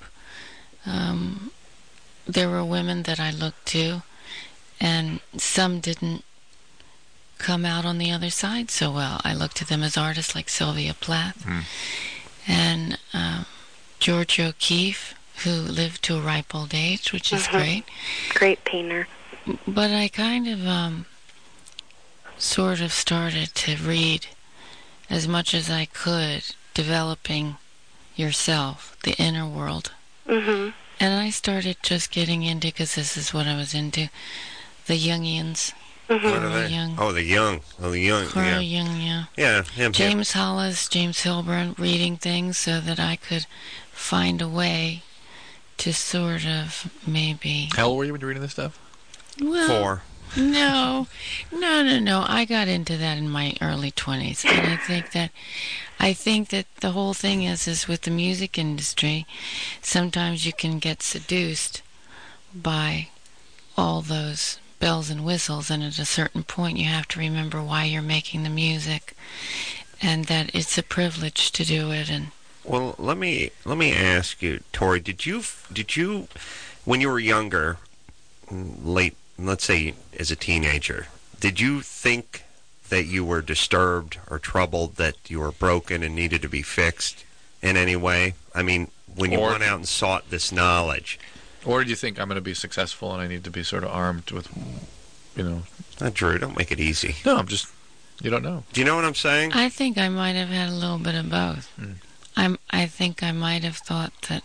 there were women that I looked to, and some didn't come out on the other side so well. I looked to them as artists like Sylvia Plath and George O'Keeffe, who lived to a ripe old age, which is great. Great painter. But I kind of sort of started to read as much as I could, developing yourself, the inner world. Mm-hmm. And I started just getting into, because this is what I was into, the Jungians. What are Carl they? Jung. Oh, the Jung. Oh, the Jung. Carl Yeah. Jung, yeah. Yeah, him. James Hollis, James Hilburn, reading things so that I could find a way to sort of maybe... How old were you when you were reading this stuff? Well, 4. No. I got into that in my early 20s, and I think that the whole thing is with the music industry, sometimes you can get seduced by all those bells and whistles, and at a certain point you have to remember why you're making the music, and that it's a privilege to do it. And well, let me ask you, Tori, did you when you were younger, late, let's say as a teenager, did you think that you were disturbed or troubled, that you were broken and needed to be fixed in any way? I mean, when you went out and sought this knowledge. Or did you think I'm going to be successful and I need to be sort of armed with, Drew, don't make it easy. No, I'm just, you don't know. Do you know what I'm saying? I think I might have had a little bit of both. I think I might have thought that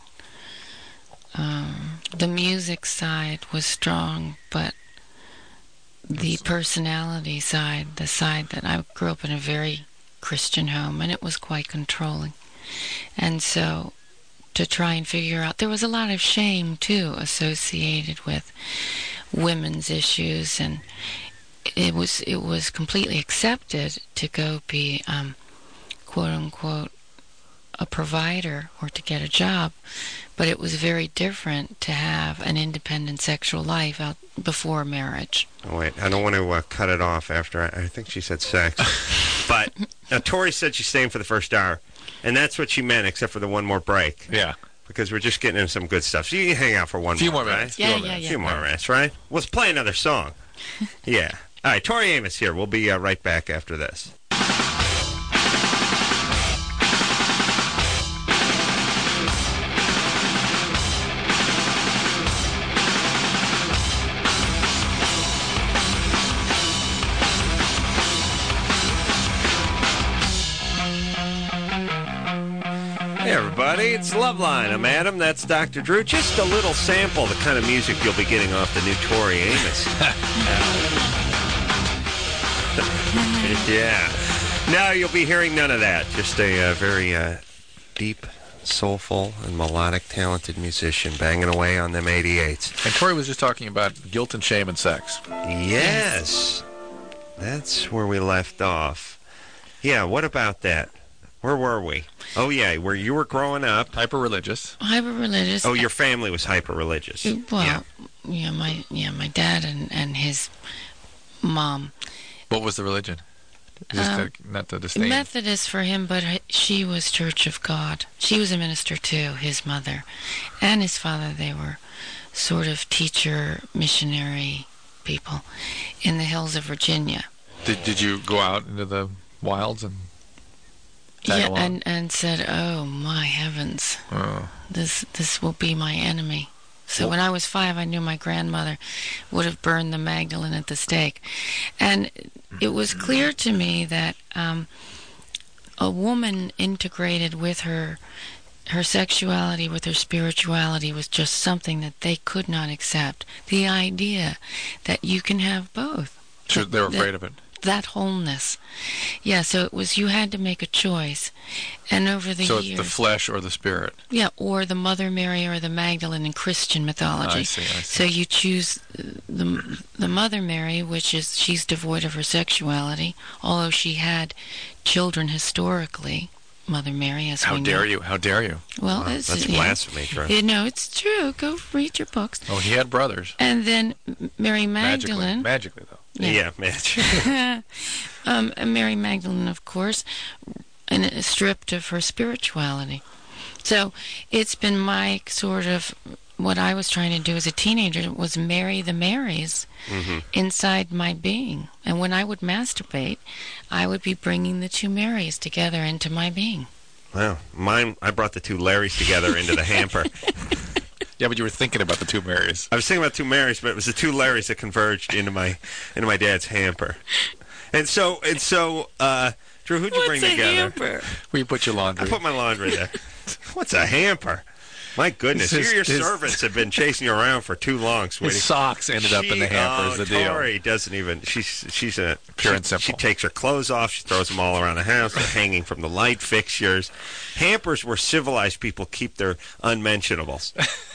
the music side was strong, but the personality side, the side that I grew up in a very Christian home, and it was quite controlling. And so to try and figure out, there was a lot of shame, too, associated with women's issues, and it was completely accepted to go be, quote-unquote, a provider or to get a job, but it was very different to have an independent sexual life out before marriage. Oh, wait, I don't want to cut it off after, I think she said sex. But Tori said she's staying for the first hour, and that's what she meant, except for the one more break. Yeah. Because we're just getting into some good stuff. So you can hang out for one few more minutes. Right? Yeah. A few more minutes, right? Let's play another song. Yeah. All right, Tori Amos here. We'll be right back after this. Hey everybody, it's Loveline. I'm Adam, that's Dr. Drew. Just a little sample of the kind of music you'll be getting off the new Tori Amos. Yeah. No, you'll be hearing none of that. Just a very deep, soulful, and melodic, talented musician banging away on them 88s. And Tori was just talking about guilt and shame and sex. Yes. That's where we left off. Yeah, what about that? Where were we? Oh, yeah, where you were growing up. Hyper-religious. Hyper-religious. Oh, your family was hyper-religious. Well, my dad and his mom. What was the religion? Just not to disdain. Methodist for him, but she was Church of God. She was a minister too, his mother. And his father, they were sort of teacher, missionary people in the hills of Virginia. Did you go out into the wilds and... Yeah, and said, "Oh my heavens, this will be my enemy." So when I was 5, I knew my grandmother would have burned the Magdalene at the stake, and it was clear to me that a woman integrated with her sexuality, with her spirituality, was just something that they could not accept. The idea that you can have both. Sure, they were afraid of it. That wholeness. Yeah, so it was, you had to make a choice. And over the years... So it's the flesh or the spirit. Yeah, or the Mother Mary or the Magdalene in Christian mythology. I see. So you choose the Mother Mary, which is, she's devoid of her sexuality, although she had children historically. Mother Mary, as we know. How dare you? Well, that's blasphemy, Drew. It's true. Go read your books. Oh, he had brothers. And then Mary Magdalene. Magically, though. Yeah, magically. Mary Magdalene, of course, and stripped of her spirituality. So it's been my sort of, what I was trying to do as a teenager was marry the Marys inside my being. And when I would masturbate, I would be bringing the two Marys together into my being. Wow. I brought the two Larrys together into the hamper. Yeah, but you were thinking about the two Marys. I was thinking about two Marys, but it was the two Larrys that converged into my dad's hamper. And so, Drew, who'd you bring together? Hamper? Where you put your laundry? I put my laundry there. What's a hamper? My goodness, your servants have been chasing you around for too long, sweetie. His socks ended up in the hamper is the deal. Tori doesn't even, she's a... Pure and simple. She takes her clothes off, she throws them all around the house, they're hanging from the light fixtures. Hampers where civilized people keep their unmentionables.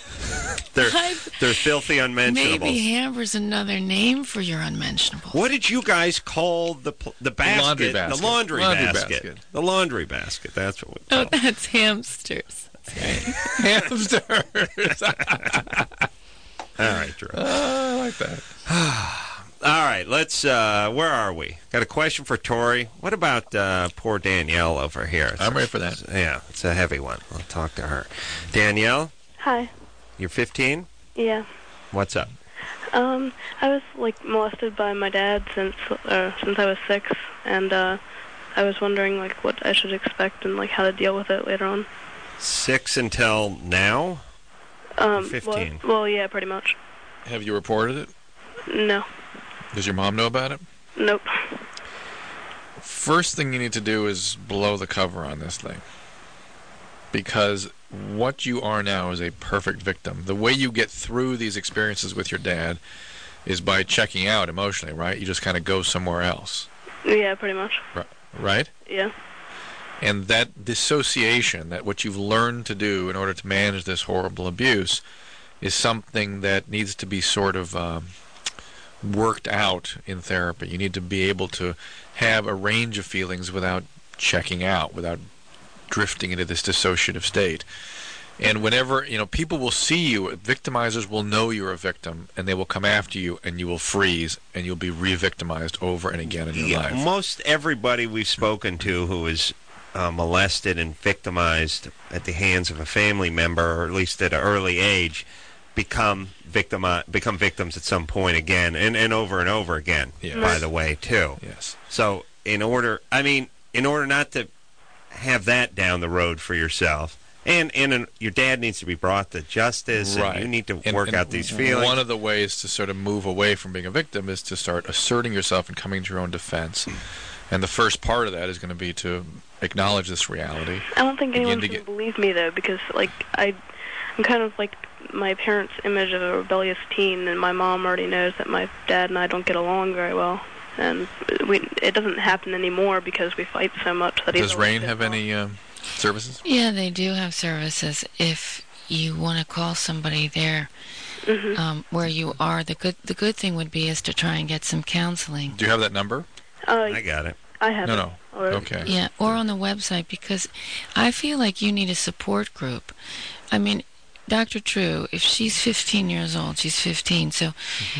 They're filthy unmentionables. Maybe hamper's another name for your unmentionables. What did you guys call the basket? Laundry basket. The laundry basket. The laundry basket. That's what we call it. That's hamsters. Hamsters. All right, Drew. I like that. All right, let's, where are we? Got a question for Tori. What about poor Danielle over here? I'm ready for that. Yeah, it's a heavy one. I'll talk to her. Danielle? Hi. You're 15? Yeah. What's up? I was like molested by my dad since I was 6, and I was wondering like what I should expect and like how to deal with it later on. 6 until now? Or 15? Well, yeah, pretty much. Have you reported it? No. Does your mom know about it? Nope. First thing you need to do is blow the cover on this thing. Because what you are now is a perfect victim. The way you get through these experiences with your dad is by checking out emotionally, right? You just kind of go somewhere else. Yeah, pretty much. Right? Yeah. And that dissociation, that what you've learned to do in order to manage this horrible abuse, is something that needs to be sort of worked out in therapy. You need to be able to have a range of feelings without checking out, without drifting into this dissociative state. And whenever, people will see you, victimizers will know you're a victim, and they will come after you, and you will freeze, and you'll be re-victimized over and again in your life. Most everybody we've spoken to who is molested and victimized at the hands of a family member, or at least at an early age, become victims at some point again, and over again, by the way, too. Yes. So in order not to have that down the road for yourself, and your dad needs to be brought to justice, right. And you need to work out these feelings. One of the ways to sort of move away from being a victim is to start asserting yourself and coming to your own defense. And the first part of that is going to be to acknowledge this reality. I don't think anyone's going to believe me, though, because, like, I'm kind of like my parents' image of a rebellious teen, and my mom already knows that my dad and I don't get along very well. And it doesn't happen anymore because we fight so much. Does Rain have any services? Yeah, they do have services. If you want to call somebody there where you are, the good thing would be is to try and get some counseling. Do you have that number? I got it. I have it. No. Okay. Yeah, or on the website, because I feel like you need a support group. I mean, Dr. Drew, if she's 15 years old, she's 15, so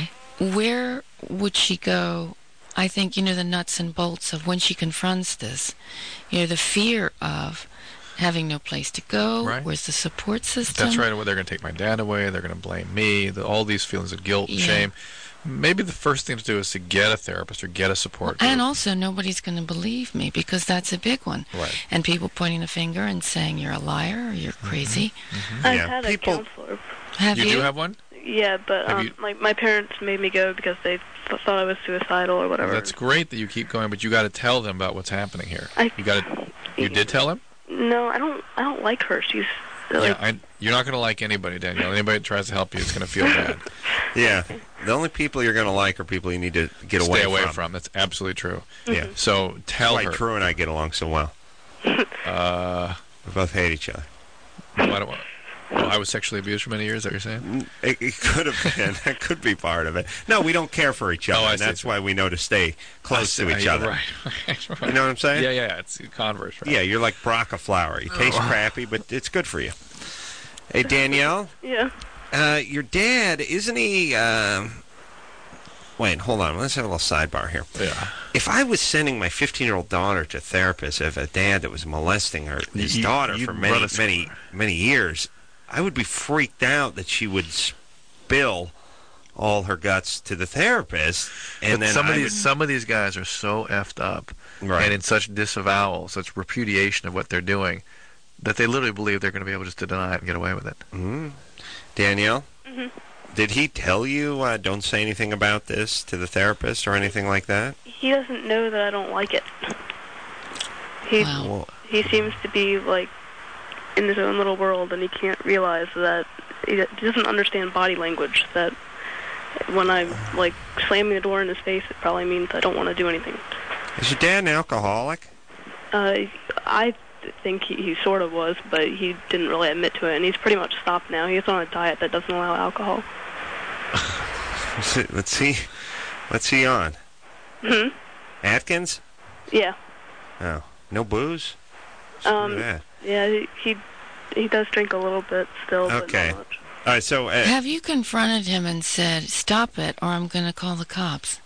where would she go? I think, the nuts and bolts of when she confronts this, the fear of having no place to go, right. Where's the support system? That's right. Well, they're going to take my dad away, they're going to blame me, all these feelings of guilt and shame. Maybe the first thing to do is to get a therapist or get a support group. And also, nobody's going to believe me, because that's a big one. Right. And people pointing a finger and saying you're a liar or you're crazy. I've had a counselor. Have you? You do have one? Yeah, but my parents made me go because they thought I was suicidal or whatever. That's great that you keep going, but you got to tell them about what's happening here. You did tell him? No, I don't like her. She's you're not going to like anybody, Danielle. Anybody that tries to help you is going to feel bad. Yeah. The only people you're going to like are people you need to stay away from. That's absolutely true. Yeah. So tell her. That's why Drew and I get along so well. We both hate each other. I was sexually abused for many years, is that what you're saying? It could have been. That could be part of it. No, we don't care for each other, and that's why we know to stay close to each other. Right. You know what I'm saying? Yeah. It's converse, right? Yeah, you're like Braca flour. You taste crappy, but it's good for you. Hey, Danielle? Yeah? Your dad, isn't he... Wait, hold on. Let's have a little sidebar here. Yeah. If I was sending my 15-year-old daughter to a therapist of a dad that was molesting his daughter for many years... I would be freaked out that she would spill all her guts to the therapist, and but then some of these guys are so effed up, right. And in such disavowal, such repudiation of what they're doing, that they literally believe they're going to be able just to deny it and get away with it. Mm-hmm. Danielle, did he tell you don't say anything about this to the therapist or anything like that? He doesn't know that I don't like it. He seems to be like in his own little world, and he can't realize that he doesn't understand body language, that when I'm like slamming the door in his face, it probably means I don't want to do anything. Is your dad an alcoholic? I think he sort of was, but he didn't really admit to it, and he's pretty much stopped now. He's on a diet that doesn't allow alcohol. Let's see. What's he on? Atkins? Yeah. Oh, no booze? Yeah, he does drink a little bit still, okay. But not much. All right, so... have you confronted him and said, stop it, or I'm going to call the cops?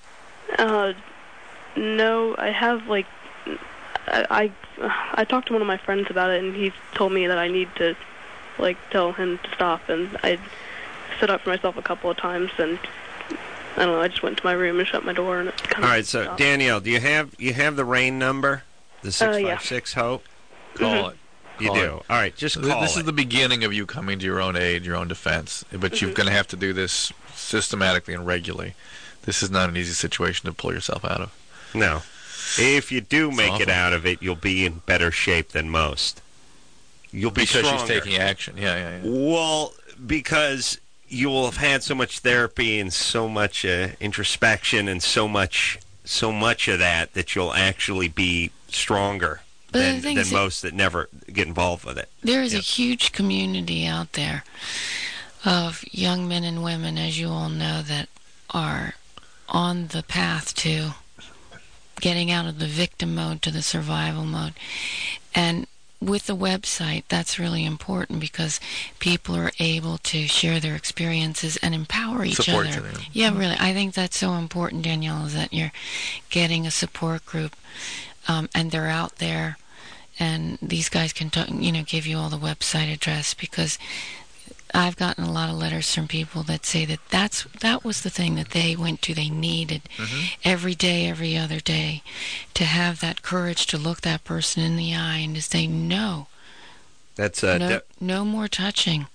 No, I have, like... I talked to one of my friends about it, and he told me that I need to, like, tell him to stop, and I stood up for myself a couple of times, and I don't know. I just went to my room and shut my door, and it kind All of right, so stopped. Danielle, do you have the RAIN number? The Yeah. 656 HOPE? Call it. You Call do. it. All right, just call This it. is the beginning of you coming to your own aid, your own defense. But you're going to have to do this systematically and regularly. This is not an easy situation to pull yourself out of. No. If you do It's make it awful. out of it, you'll be in better shape than most. You'll be Because stronger. she's taking action. Yeah. Well, because you will have had so much therapy and so much introspection and so much of that you'll actually be stronger But the than thing is that- most that never get involved with it. There is a huge community out there of young men and women, as you all know, that are on the path to getting out of the victim mode to the survival mode. And with the website, that's really important because people are able to share their experiences and empower each Support other. each other. Yeah, really. I think that's so important, Danielle, is that you're getting a support group, and they're out there, and these guys can talk, give you all the website address, because I've gotten a lot of letters from people that say that was the thing that they went to, they needed every day, every other day, to have that courage to look that person in the eye and to say no. That's No more touching.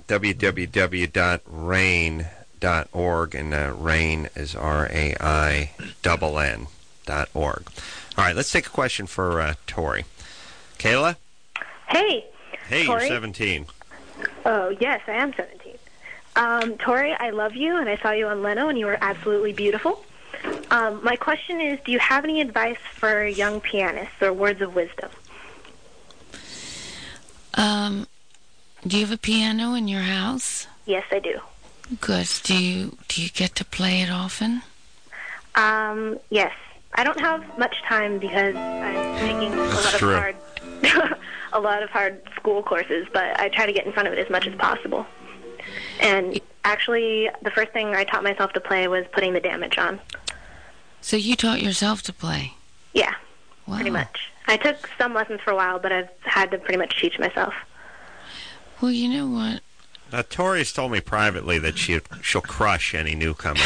www.rain.org, and RAIN is RAINN.org. All right, let's take a question for Tori. Kayla? Hey. Hey, Tori? you're 17. Oh, yes, I am 17. Tori, I love you, and I saw you on Leno, and you were absolutely beautiful. My question is, do you have any advice for young pianists or words of wisdom? Do you have a piano in your house? Yes, I do. Good. Do you get to play it often? Yes. I don't have much time because I'm taking a lot of hard school courses, but I try to get in front of it as much as possible. And actually, the first thing I taught myself to play was putting the damage on. So you taught yourself to play? Yeah, Wow. pretty much. I took some lessons for a while, but I've had to pretty much teach myself. Well, you know what? Tori's told me privately that she'll crush any newcomer.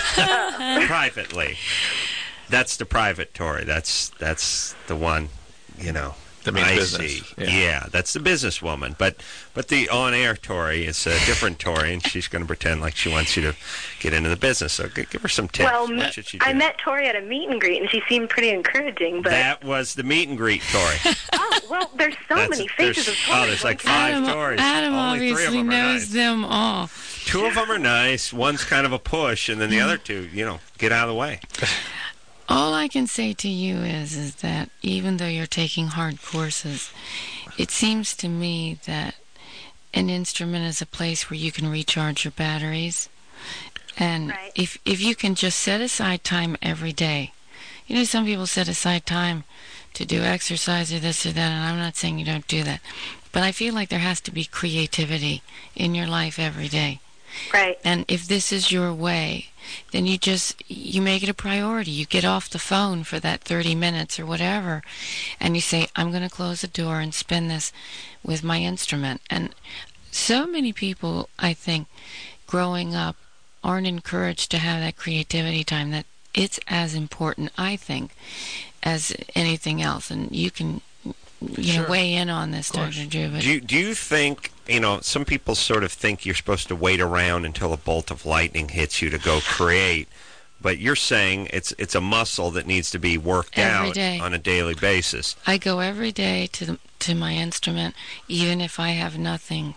Privately. That's the private Tori. That's the one, That means I business. see. Yeah. Yeah, that's the businesswoman. But the on-air Tori is a different Tori, and she's going to pretend like she wants you to get into the business. So give her some tips. Well, What should she do? I met Tori at a meet and greet, and she seemed pretty encouraging. But That was the meet and greet Tori. oh, well, there's so many faces of Tori. There's like 5 Tories. Adam Only 3 of obviously them are knows nice. them all. 2 of them are nice. One's kind of a push, and then the other 2, get out of the way. All I can say to you is that even though you're taking hard courses, it seems to me that an instrument is a place where you can recharge your batteries. And if you can just set aside time every day. Some people set aside time to do exercise or this or that, and I'm not saying you don't do that. But I feel like there has to be creativity in your life every day. Right. And if this is your way, then you make it a priority. You get off the phone for that 30 minutes or whatever, and you say, I'm going to close the door and spend this with my instrument. And so many people, I think, growing up aren't encouraged to have that creativity time, that it's as important, I think, as anything else. And you can Sure. weigh in on this, Dr. Drew. But Do you think, some people sort of think you're supposed to wait around until a bolt of lightning hits you to go create, but you're saying it's a muscle that needs to be worked Every out day. on a daily basis. I go every day to my instrument, even if I have nothing.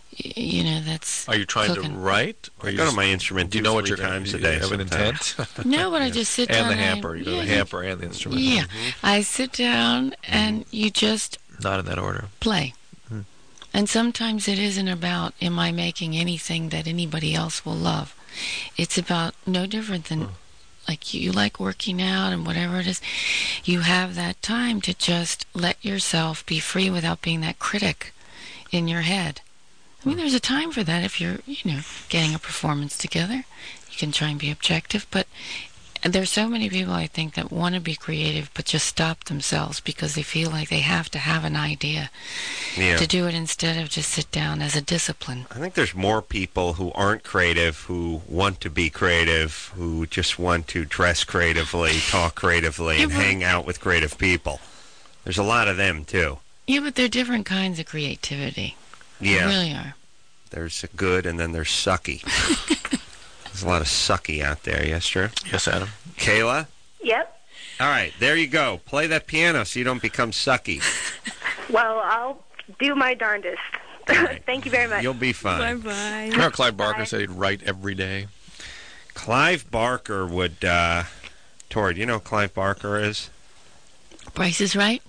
That's. Are you trying cooking. to write? Or I you go to just- my instrument Do you know what 3 you're gonna times a do? day You have an sometimes. intent? No, but I just sit down. And the and hamper. You go to the hamper and the instrument. Yeah, I sit down and you just Not in that order. play. And sometimes it isn't about, am I making anything that anybody else will love? It's about no different than, like, you like working out and whatever it is. You have that time to just let yourself be free without being that critic in your head. I mean, there's a time for that if you're, getting a performance together. You can try and be objective, but And there's so many people, I think, that want to be creative but just stop themselves because they feel like they have to have an idea to do it instead of just sit down as a discipline. I think there's more people who aren't creative, who want to be creative, who just want to dress creatively, talk creatively, and hang out with creative people. There's a lot of them, too. Yeah, but they're different kinds of creativity. Yeah. They really are. There's good, and then there's sucky. There's a lot of sucky out there, yes, Drew? Yes, Adam. Kayla? Yep. All right, there you go. Play that piano so you don't become sucky. Well, I'll do my darndest. Right. Thank you very much. You'll be fine. Bye-bye. Remember Clive Barker said he'd write every day? Clive Barker would... Tori, do you know who Clive Barker is? Price is Right?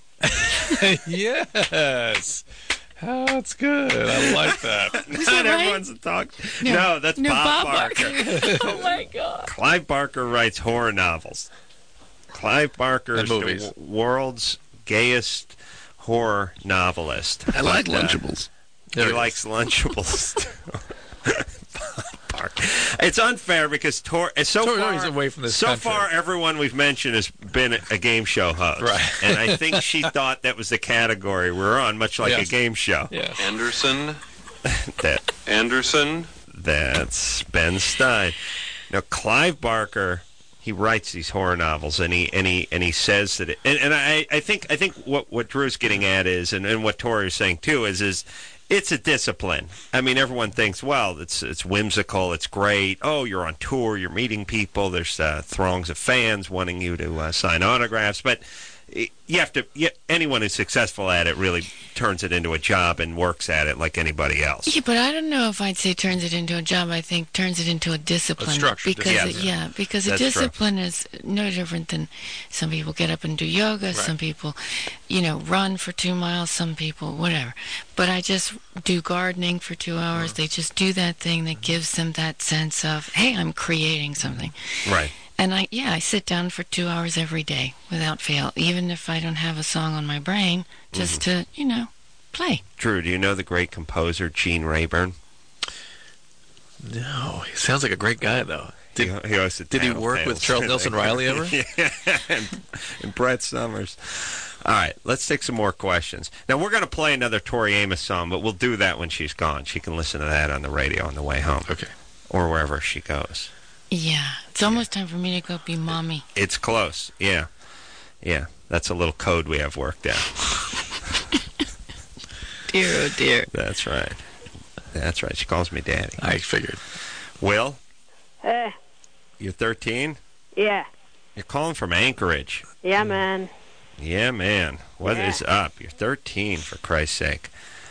Yes. Oh, that's good. I like that. Not everyone's talking. No, that's Bob Barker. Oh, my God. Clive Barker writes horror novels. Clive Barker is the world's gayest horror novelist. I like Lunchables. He likes Lunchables. It's unfair because Tori's away from this country. far everyone we've mentioned has been a game show host. Right. And I think she thought that was the category we're on, much like a game show. Yes. Anderson. Anderson. That's Ben Stein. Now, Clive Barker, he writes these horror novels, and he says that I think what Drew's getting at is, and what Tori is saying too, is it's a discipline. I mean, everyone thinks, well, it's whimsical, it's great. Oh, you're on tour, you're meeting people. There's throngs of fans wanting you to sign autographs, but you have to. Anyone who's successful at it really turns it into a job and works at it like anybody else. Yeah, but I don't know if I'd say turns it into a job. I think turns it into a discipline. A structure. Because because a discipline is no different than some people get up and do yoga. Right. Some people, run for 2 miles. Some people, whatever. But I just do gardening for 2 hours. They just do that thing that gives them that sense of, hey, I'm creating something. Right. And I sit down for 2 hours every day without fail, even if I don't have a song on my brain, just to, play. Drew, do you know the great composer Gene Rayburn? No, he sounds like a great guy, though. Did he work with Charles Nelson Riley ever? Yeah, and Brett Summers. All right, let's take some more questions. Now, we're going to play another Tori Amos song, but we'll do that when she's gone. She can listen to that on the radio on the way home. Okay. Or wherever she goes. Yeah, it's almost time for me to go be mommy. It's close, yeah. Yeah, that's a little code we have worked out. Dear, oh dear. That's right. That's right. She calls me daddy. I figured. Will? Hey. You're 13? Yeah. You're calling from Anchorage. Yeah, man. Yeah, man. What is up? You're 13, for Christ's sake.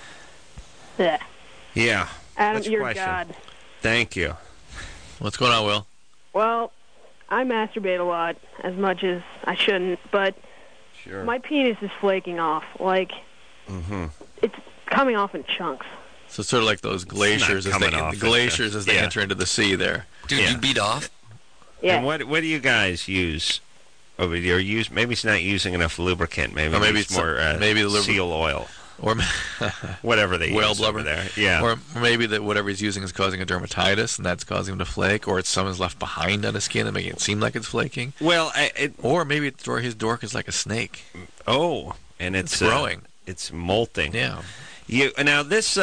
Yeah. Yeah. Adam, What's your you're question? God. Thank you. What's going on, Will? Well, I masturbate a lot, as much as I shouldn't, but my penis is flaking off. Like, it's coming off in chunks. So it's sort of like those glaciers as they enter into the sea there. Dude, you beat off? Yeah. And what do you guys use over there? Maybe it's not using enough lubricant. Maybe it's more seal oil. Or whatever they whale use blubber. over there. Yeah. Or maybe that whatever he's using is causing a dermatitis, and that's causing him to flake, or it's someone's left behind on his skin and making it seem like it's flaking. Well, or maybe his dork is like a snake. Oh, and it's growing. It's molting. Yeah. Now this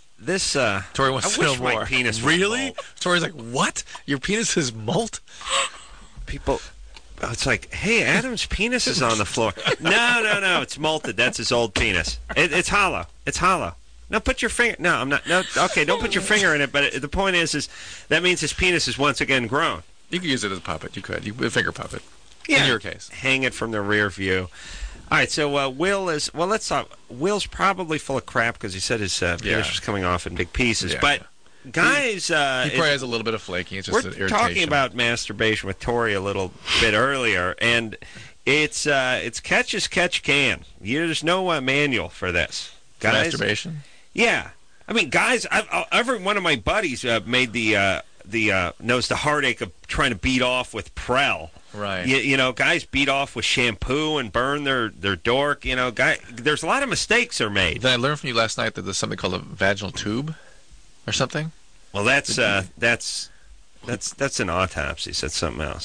Tori wants to know more. My penis really? molt. Tori's like, what? Your penis is molt? People. It's like, hey, Adam's penis is on the floor. No, it's molted. That's his old penis. It's hollow. It's hollow. No, put your finger. No, I'm not. No, okay, don't put your finger in it. But the point is that means his penis is once again grown. You could use it as a puppet. You could. A finger puppet. Yeah. In your case. Hang it from the rear view. All right, so Will is... Well, let's talk. Will's probably full of crap because he said his penis was coming off in big pieces. Yeah, but guys... he probably has a little bit of flaking. It's just an irritation. We're talking about masturbation with Tori a little bit earlier, and it's catch as catch can. There's no manual for this. Guys, masturbation? Yeah. I mean, guys, every one of my buddies made knows the heartache of trying to beat off with Prel. Right. Guys beat off with shampoo and burn their dork. There's a lot of mistakes are made. Then I learned from you last night that there's something called a vaginal tube or something. Well, that's an autopsy. That's something else.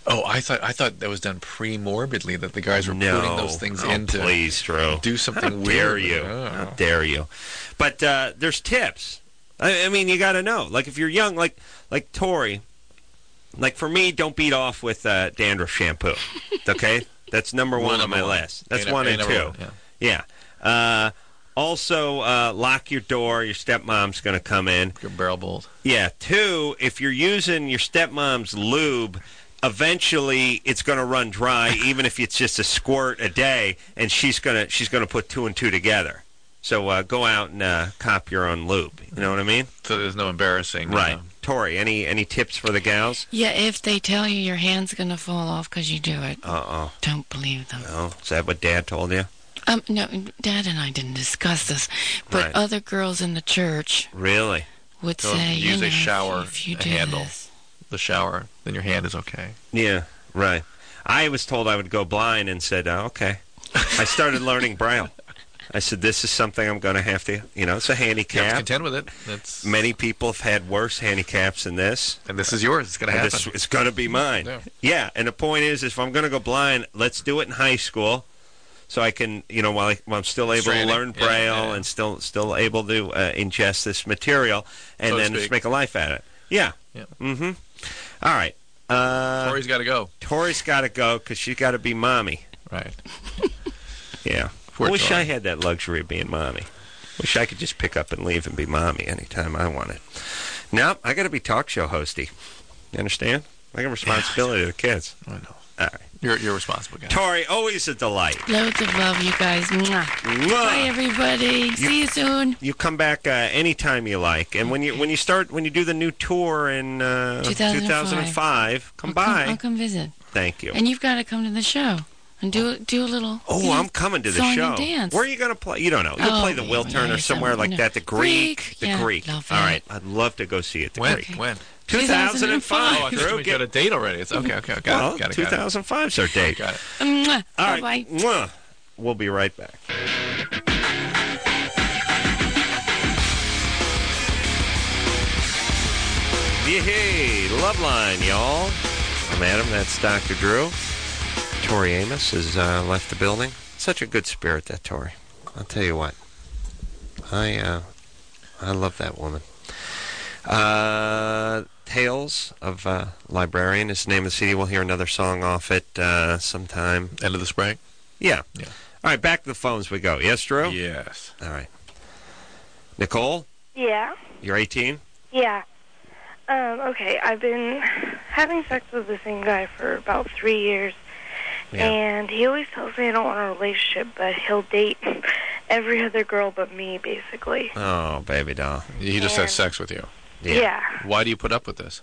Oh, I thought that was done pre-morbidly, that the guys were putting those things in to please, Drew. do something How weird. dare you? Oh. How dare you? But there's tips. I mean, you got to know. Like if you're young, like Tori, like for me, don't beat off with dandruff shampoo. Okay, that's number one on my list. That's one and two. Yeah. Also, lock your door. Your stepmom's going to come in. Your barrel bolt. Yeah. 2, if you're using your stepmom's lube, eventually it's going to run dry, even if it's just a squirt a day, and she's gonna put 2 and 2 together. So go out and cop your own lube. You know what I mean? So there's no embarrassing. Right. Tori, any tips for the gals? Yeah, if they tell you your hand's going to fall off because you do it, don't believe them. Oh, is that what Dad told you? No, Dad and I didn't discuss this, but Right. other girls in the church Really? would So say, use a shower, if you a do handle, this. the shower, then your hand is okay. Yeah, right. I was told I would go blind and said, okay. I started learning Braille. I said, this is something I'm going to have to, it's a You have handicap. to contend with it. That's Many people have had worse handicaps than this. and this is yours. It's going to And happen. it's going to be mine. Yeah, and the point is, if I'm going to go blind, let's do it in high school, so I can, while I'm still able Stranding. to learn Yeah, Braille yeah. and still able to ingest this material, and So to then just speak. make a life at it. Yeah. Yeah. Mm-hmm. All right. Tori's got to go. Tori's got to go because she's got to be mommy. Right. Yeah. Poor I wish Tori. I had that luxury of being mommy. Wish I could just pick up and leave and be mommy anytime I wanted. Nope, I got to be talk show hosty. You understand? I got responsibility to the kids. I know. All right. You're a responsible guy. Tori, always a delight. Loads of love, you guys. Mwah. Mwah. Bye, everybody. See you soon. You come back anytime you like, and when you do the new tour in 2005, come by. I'll come visit. Thank you. And you've got to come to the show and do a little. Oh, I'm coming to the song show. and dance. Where are you going to play? You don't know. You'll Oh, play the yeah, Wiltern yeah, or somewhere somewhere, like no. that. The Greek. Yeah, The Greek. love All that. right. I'd love to go see it. The When? Greek. When? 2005. Oh, I Drew, thought we got a date already. It's okay. Got well, it. Got it. 2005 is our date. Got it. Mwah. All right. Bye-bye. Mwah. We'll be right back. Yay! Love line, y'all. I'm Adam. That's Dr. Drew. Tori Amos has left the building. Such a good spirit, that Tori. I'll tell you what. I love that woman. Tales of Librarian is the name of the CD. We'll hear another song off it sometime. End of the spring? Yeah. Yeah. All right, back to the phones we go. Yes, Drew? Yes. All right. Nicole, Yeah. you're 18? Yeah. Okay, I've been having sex with the same guy for about 3 years, and he always tells me I don't want a relationship, but he'll date every other girl but me, basically. Oh, baby doll. He just has sex with you. Yeah. Why do you put up with this?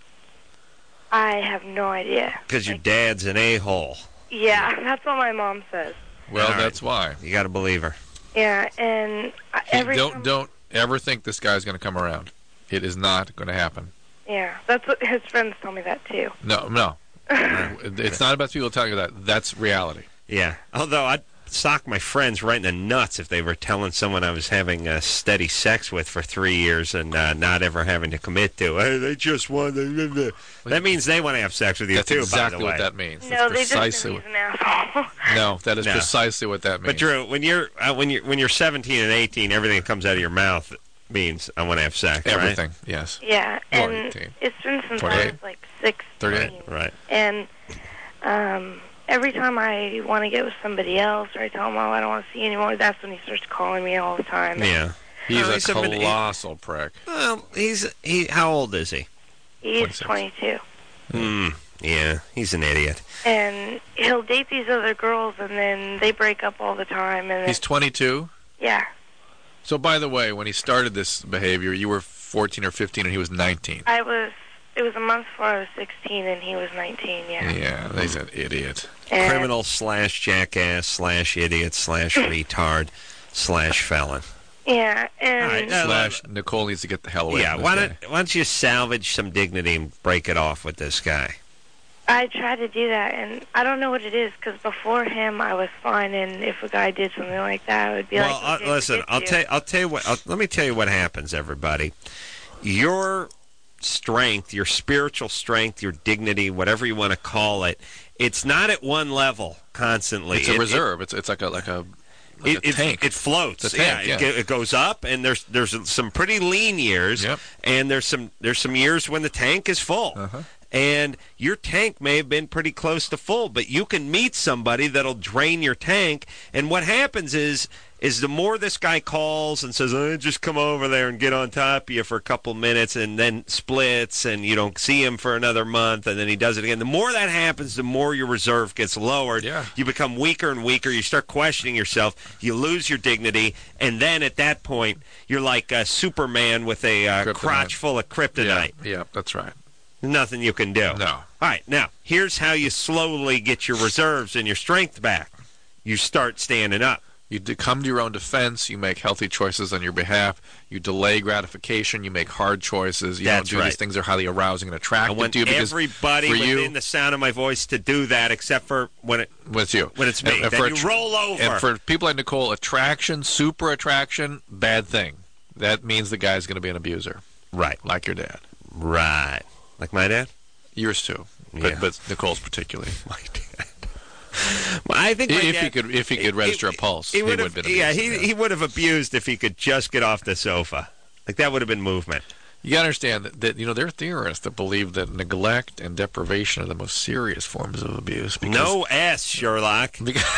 I have no idea. Because your dad's an a-hole. Yeah, that's what my mom says. Well, All right. that's why. You got to believe her. Yeah, and every time, Don't ever think this guy's going to come around. It is not going to happen. yeah, that's what his friends tell me that too. No. It's not about people telling you that. That's reality. Yeah. Although I'd sock my friends right in the nuts if they were telling someone I was having steady sex with for 3 years and not ever having to commit to. Hey, they just want to... That means they want to have sex with you, That's too, exactly by the way. what that means. No, That's they just precisely think he's an asshole. No, that is No. precisely what that means. But, Drew, when you're 17 and 18, everything that comes out of your mouth means I want to have sex, Everything, right? yes. Yeah, Well, and 18. it's been since I 28. was like 16. 38. Right. And every time I want to get with somebody else, or I tell him, oh, I don't want to see you anymore, that's when he starts calling me all the time. Yeah. He's Oh, a he's a mini- colossal prick. Well, how old is he? He's 26. 22. Yeah, he's an idiot. And he'll date these other girls, and then they break up all the time. And He's 22? yeah, So, by the way, when he started this behavior, you were 14 or 15 and he was 19. it was a month before I was 16, and he was 19, yeah. Yeah, he's an idiot. And Criminal / jackass / idiot / retard / felon. yeah, and All right, Slash, Nicole needs to get the hell away Yeah, from why this guy. don't you salvage some dignity and break it off with this guy? I try to do that, and I don't know what it is, because before him I was fine, and if a guy did something like that, I would be Well, like, okay, listen, forget you. I'll tell you what. Let me tell you what happens, everybody. You're strength, your spiritual strength, your dignity, whatever you want to call it, it's not at one level constantly. It's a reserve. It's like a tank. It floats. It's a tank, yeah. It goes up, and there's some pretty lean years, and there's some years when the tank is full. And your tank may have been pretty close to full, but you can meet somebody that'll drain your tank. And what happens is the more this guy calls and says, just come over there and get on top of you for a couple minutes, and then splits, and you don't see him for another month, and then he does it again. The more that happens, the more your reserve gets lowered. Yeah. You become weaker and weaker. You start questioning yourself. You lose your dignity. And then at that point, you're like Superman with a crotch full of kryptonite. Yeah, that's right. Nothing you can do. No. All right, now, here's how you slowly get your reserves and your strength back. You start standing up. You come to your own defense. You make healthy choices on your behalf. You delay gratification. You make hard choices. You don't do these things that are highly arousing and attractive I want to you. Because everybody within the sound of my voice to do that, except for when it's me. And then you roll over. And for people like Nicole, attraction, super attraction, bad thing. That means the guy's going to be an abuser. Right. Like your dad. Right. Like my dad? Yours too. But Nicole's particularly. My dad. I think if he could register a pulse, he would have been abused. Yeah, he would have abused if he could just get off the sofa. Like, that would have been movement. You got to understand that there are theorists that believe that neglect and deprivation are the most serious forms of abuse. No S, Sherlock.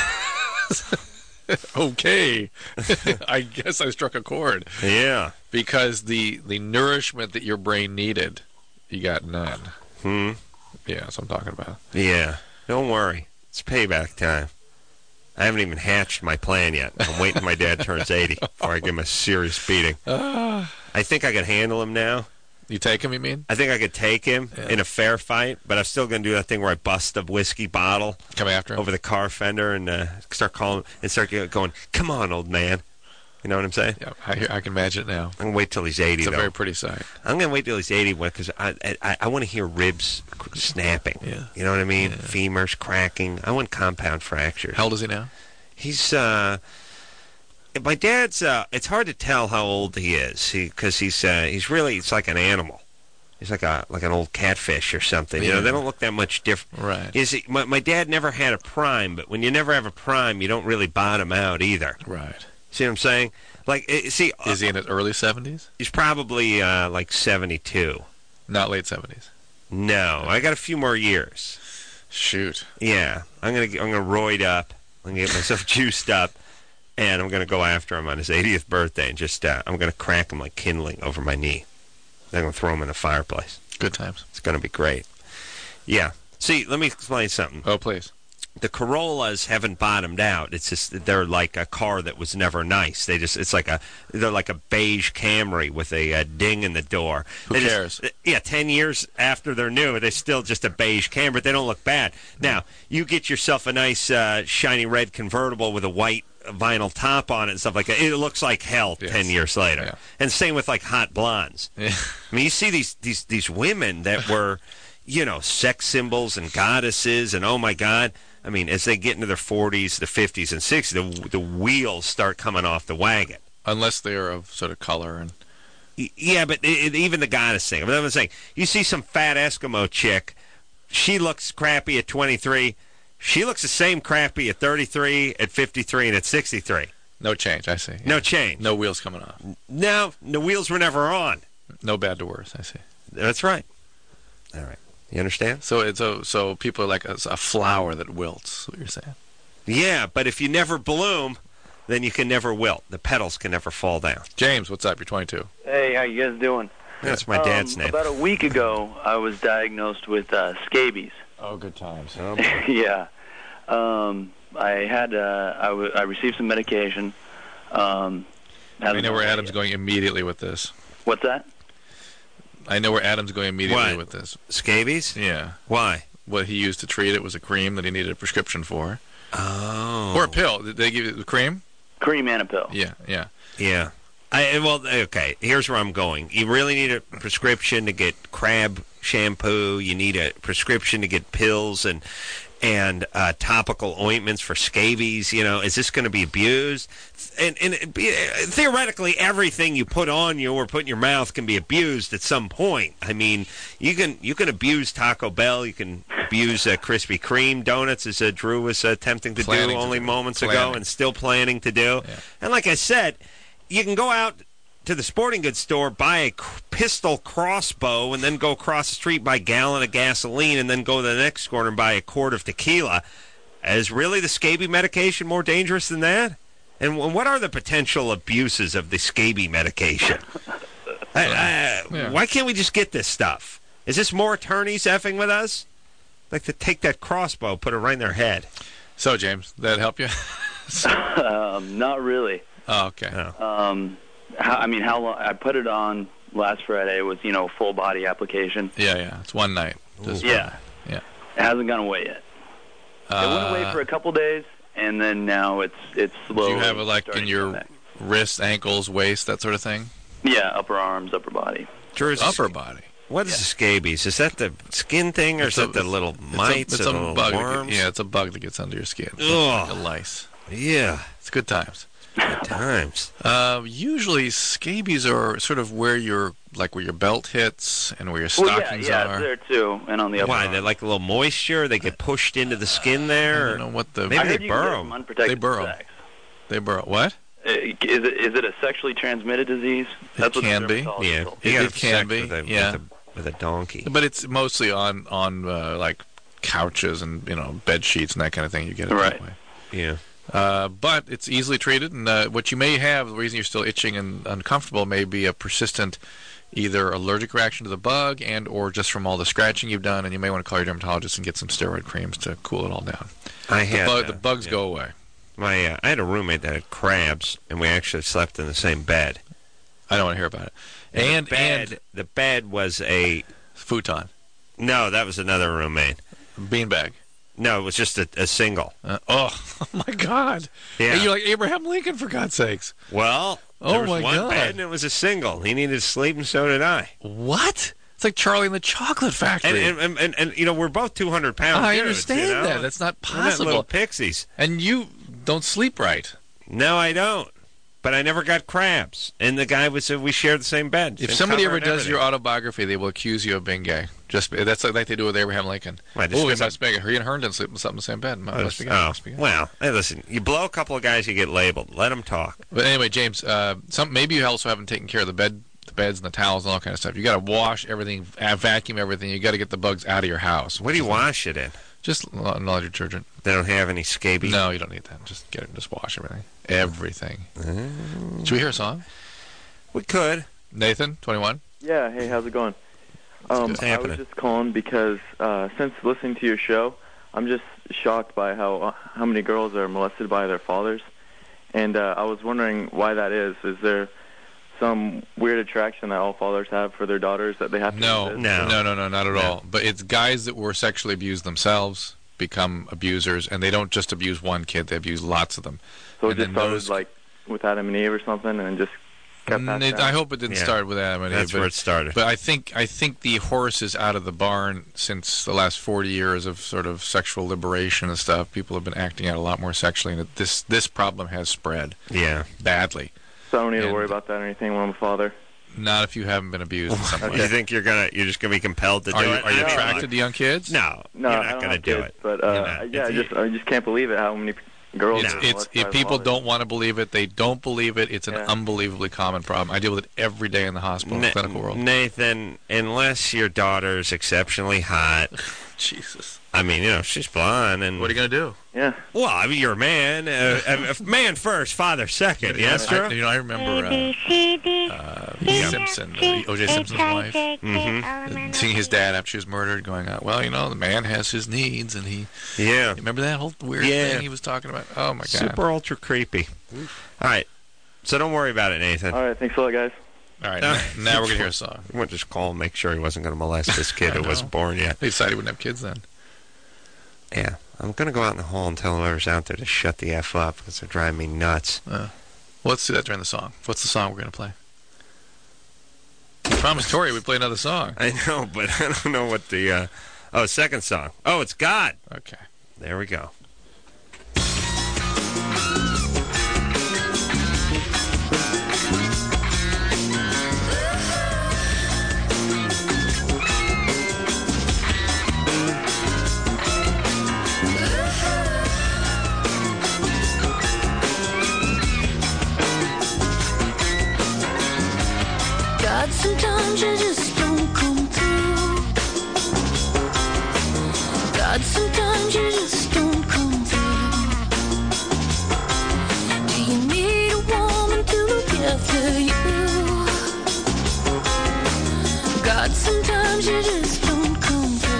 Okay. I guess I struck a chord. Yeah. Because the nourishment that your brain needed, you got none. Yeah, that's what I'm talking about. Yeah. Don't worry. It's payback time. I haven't even hatched my plan yet. I'm waiting till my dad turns 80 before I give him a serious beating. I think I could handle him now. You take him, you mean? I think I could take him in a fair fight, but I'm still going to do that thing where I bust a whiskey bottle come after him over the car fender and start calling and start going, come on, old man. You know what I'm saying? Yeah, I can imagine it now. I'm going to wait till he's 80, It's a though. very pretty sight. I'm going to wait till he's 80 because I want to hear ribs snapping. Yeah. You know what I mean? Yeah. Femurs cracking. I want compound fractures. How old is he now? He's, my dad's, it's hard to tell how old he is because he's really, it's like an animal. He's like an old catfish or something. Yeah. You know, they don't look that much different. Right. My dad never had a prime, but when you never have a prime, you don't really bottom out either. Right. See what I'm saying? Like, is he in his early 70s? He's probably like 72. Not late 70s. No, I got a few more years. Shoot. Yeah, I'm gonna roid up. I'm gonna get myself juiced up, and I'm gonna go after him on his 80th birthday, and just I'm gonna crack him like kindling over my knee. Then I'm gonna throw him in a fireplace. Good times. It's gonna be great. Yeah. See, let me explain something. Oh, please. The Corollas haven't bottomed out. It's just they're like a car that was never nice. They're like a beige Camry with a ding in the door. Who cares? 10 years after they're new, they're still just a beige Camry, but they don't look bad. Now, you get yourself a nice shiny red convertible with a white vinyl top on it and stuff like that. It looks like hell 10 years later. Yeah. And same with like hot blondes. Yeah. I mean, you see these women that were, sex symbols and goddesses, and oh my God. I mean, as they get into their 40s, the 50s, and 60s, the wheels start coming off the wagon. Unless they are of sort of color and. Yeah, but even the goddess thing. I'm saying, you see some fat Eskimo chick, she looks crappy at 23. She looks the same crappy at 33, at 53, and at 63. No change, I see. Yeah. No change. No wheels coming off. No, the wheels were never on. No bad to worse, I see. That's right. All right. You understand? So people are like a flower that wilts, what you're saying. Yeah, but if you never bloom, then you can never wilt. The petals can never fall down. James, what's up? You're 22. Hey, how you guys doing? That's my dad's name. About a week ago, I was diagnosed with scabies. Oh, good times. Oh, yeah. I received some medication. I know where Adam's going immediately with this. What's that? I know where Adam's going immediately with this. Scabies? Yeah. Why? What he used to treat it was a cream that he needed a prescription for. Oh. Or a pill. Did they give you the cream? Cream and a pill. Yeah. Yeah. Okay, here's where I'm going. You really need a prescription to get crab shampoo. You need a prescription to get pills, and and topical ointments for scabies. Is this going to be abused? And theoretically, everything you put on you or put in your mouth can be abused at some point. I mean, you can abuse Taco Bell. You can abuse Krispy Kreme donuts, as Drew was attempting to do only moments ago, and still planning to do. Yeah. And like I said, you can go out to the sporting goods store, buy a pistol crossbow, and then go across the street, buy a gallon of gasoline, and then go to the next corner and buy a quart of tequila. Is really the scabies medication more dangerous than that? And what are the potential abuses of the scabies medication? Why can't we just get this stuff? Is this more attorneys effing with us? Like to take that crossbow, put it right in their head. So, James, that help you? Not really. Oh, okay. How long? I put it on last Friday. It was, full body application. Yeah. It's one night. Yeah. It hasn't gone away yet. It went away for a couple days, and then now it's slowly. Do you have it like in your wrists, ankles, waist, that sort of thing? Yeah, upper arms, upper body. Upper body. What is the scabies? Is that the skin thing, or is that the little mites it's or a the little bug worms? it's a bug that gets under your skin. Ugh. Like a lice. Yeah. It's good times. Good times. Usually scabies are sort of where your belt hits and where your stockings yeah, are. there too, and on the upper Why? arm. They like a little moisture? They get pushed into the skin there? I don't know what the... Maybe I they burrow. They burrow. Sex. They burrow. What? Is it a sexually transmitted disease? It can be. Yeah, It can be. With a donkey. But it's mostly on like couches and bed sheets and that kind of thing. You get it that way. Yeah. But it's easily treated, and what you may have, the reason you're still itching and uncomfortable, may be a persistent either allergic reaction to the bug or just from all the scratching you've done, and you may want to call your dermatologist and get some steroid creams to cool it all down. The bugs go away. I had a roommate that had crabs, and we actually slept in the same bed. I don't want to hear about it. And the bed was a futon. No, that was another roommate. Beanbag. No, it was just a single. Oh my God! Yeah, hey, you're like Abraham Lincoln, for God's sakes. Well, there was one bed and it was a single. He needed to sleep, and so did I. What? It's like Charlie and the Chocolate Factory. And we're both 200 pounds. I understand that. That's not possible. We're not little pixies. And you don't sleep right. No, I don't. But I never got crabs. And the guy was we shared the same bed. If somebody ever does your autobiography, they will accuse you of being gay. That's like they do with Abraham Lincoln. Right, he must be gay. He and Herndon sleep in the same bed. Must be gay. Well, hey, listen, you blow a couple of guys, you get labeled. Let them talk. But anyway, James, maybe you also haven't taken care of the beds and the towels and all kind of stuff. You got to wash everything, vacuum everything. You got to get the bugs out of your house. What do you wash it in? Just laundry detergent. They don't have any scabies? No, you don't need that. Just get it and just wash everything. Everything. Should we hear a song? We could. Nathan, 21. Yeah, hey, how's it going? I was just calling because since listening to your show, I'm just shocked by how many girls are molested by their fathers. And I was wondering why that is. Is there some weird attraction that all fathers have for their daughters that they have to resist? No, not at all. But it's guys that were sexually abused themselves become abusers, and they don't just abuse one kid, they abuse lots of them. So it just started like with Adam and Eve or something, and just kept passed down? I hope it didn't start with Adam and Eve. That's where it started. But I think the horse is out of the barn since the last 40 years of sort of sexual liberation and stuff. People have been acting out a lot more sexually, and this problem has spread badly. So I don't need to worry about that or anything when I'm a father? Not if you haven't been abused in some way. You think you're just going to be compelled to do it? Are you attracted to young kids? No, you're not going to do it. But I just can't believe it. How many girls? If people don't want to believe it, they don't believe it. It's an unbelievably common problem. I deal with it every day in the hospital, clinical world. Nathan, unless your daughter's exceptionally hot, Jesus. I mean, she's blonde, and what are you going to do? Yeah. Well, I mean, you're a man. Man first, father second. Yes, Drew? I remember Simpson, O.J. Simpson's wife, seeing his dad after she was murdered, going, well, the man has his needs, and he... Yeah. Remember that whole weird thing he was talking about? Oh, my God. Super ultra creepy. All right. So don't worry about it, Nathan. All right. Thanks a lot, guys. All right. Now we're going to hear a song. We went to just call and make sure he wasn't going to molest this kid who wasn't born yet. He decided he wouldn't have kids then. Yeah. I'm going to go out in the hall and tell whoever's out there to shut the F up because they're driving me nuts. Well, let's do that during the song. What's the song we're going to play? I promised Tori we'd play another song. I know, but I don't know what the... second song. Oh, it's God. Okay. There we go. God, sometimes you just don't come through. God, sometimes you just don't come through. Do you need a woman to look after you? God, sometimes you just don't come through.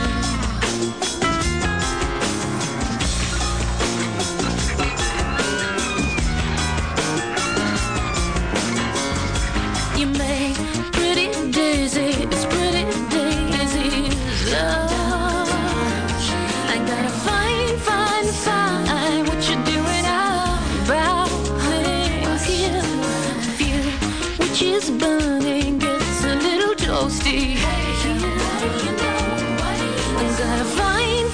You make pretty daisies, pretty daisies, love. I gotta find what you're doing about things here. Fuel, which is burning, gets a little toasty. I gotta find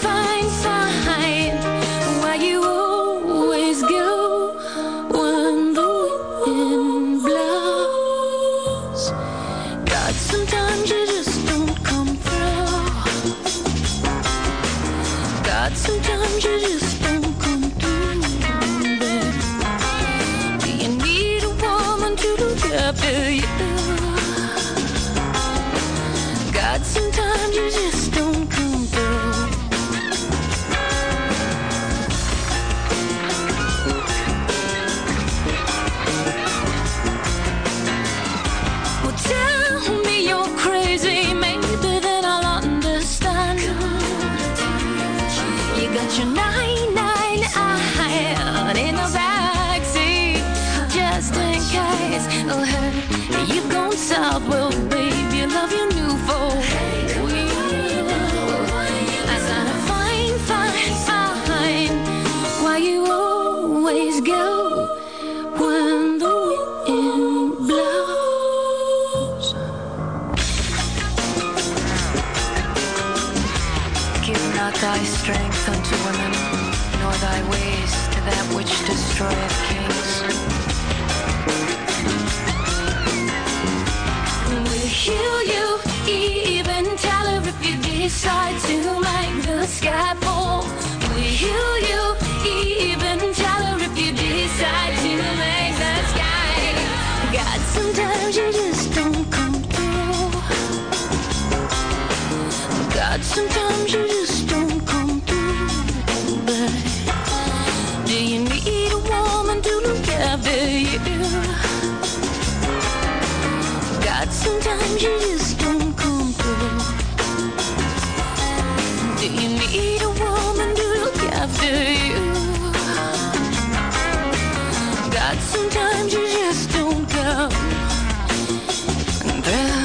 why you always go when the wind blows. God, sometimes you just don't come through. God, sometimes you just don't come through, babe. Do you need a woman to look after you? God, sometimes you just don't come through. Well, tell me you're crazy, maybe then I'll understand. You got your 999 in the backseat, just in case. Oh, hey, you gone south, well, babe, you love your new folk. I gotta find why you always go when the wind blows. Give not thy strength unto women, nor thy ways to that which destroyeth kings. We'll heal you, even tell her if you decide to make the sky fall. We'll heal you, even tell her if you decide to make the sky. God, sometimes you just don't come through. God, sometimes you just don't come through, babe. Do you need a woman to look after you? God, sometimes you just don't come through. Do you need a woman to look after you? God, sometimes you just don't come through.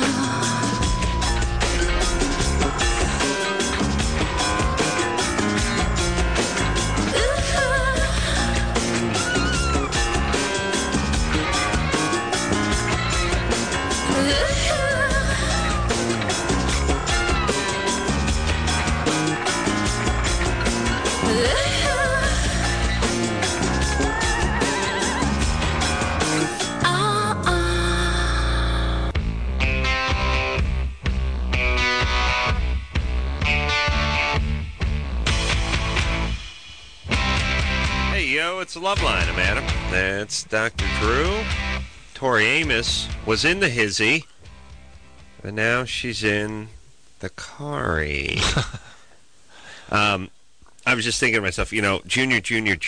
Hey, yo, it's the Love Line. I'm Adam. That's Dr. Drew. Tori Amos was in the hizzy, but now she's in the Kari. I was just thinking to myself, you know, junior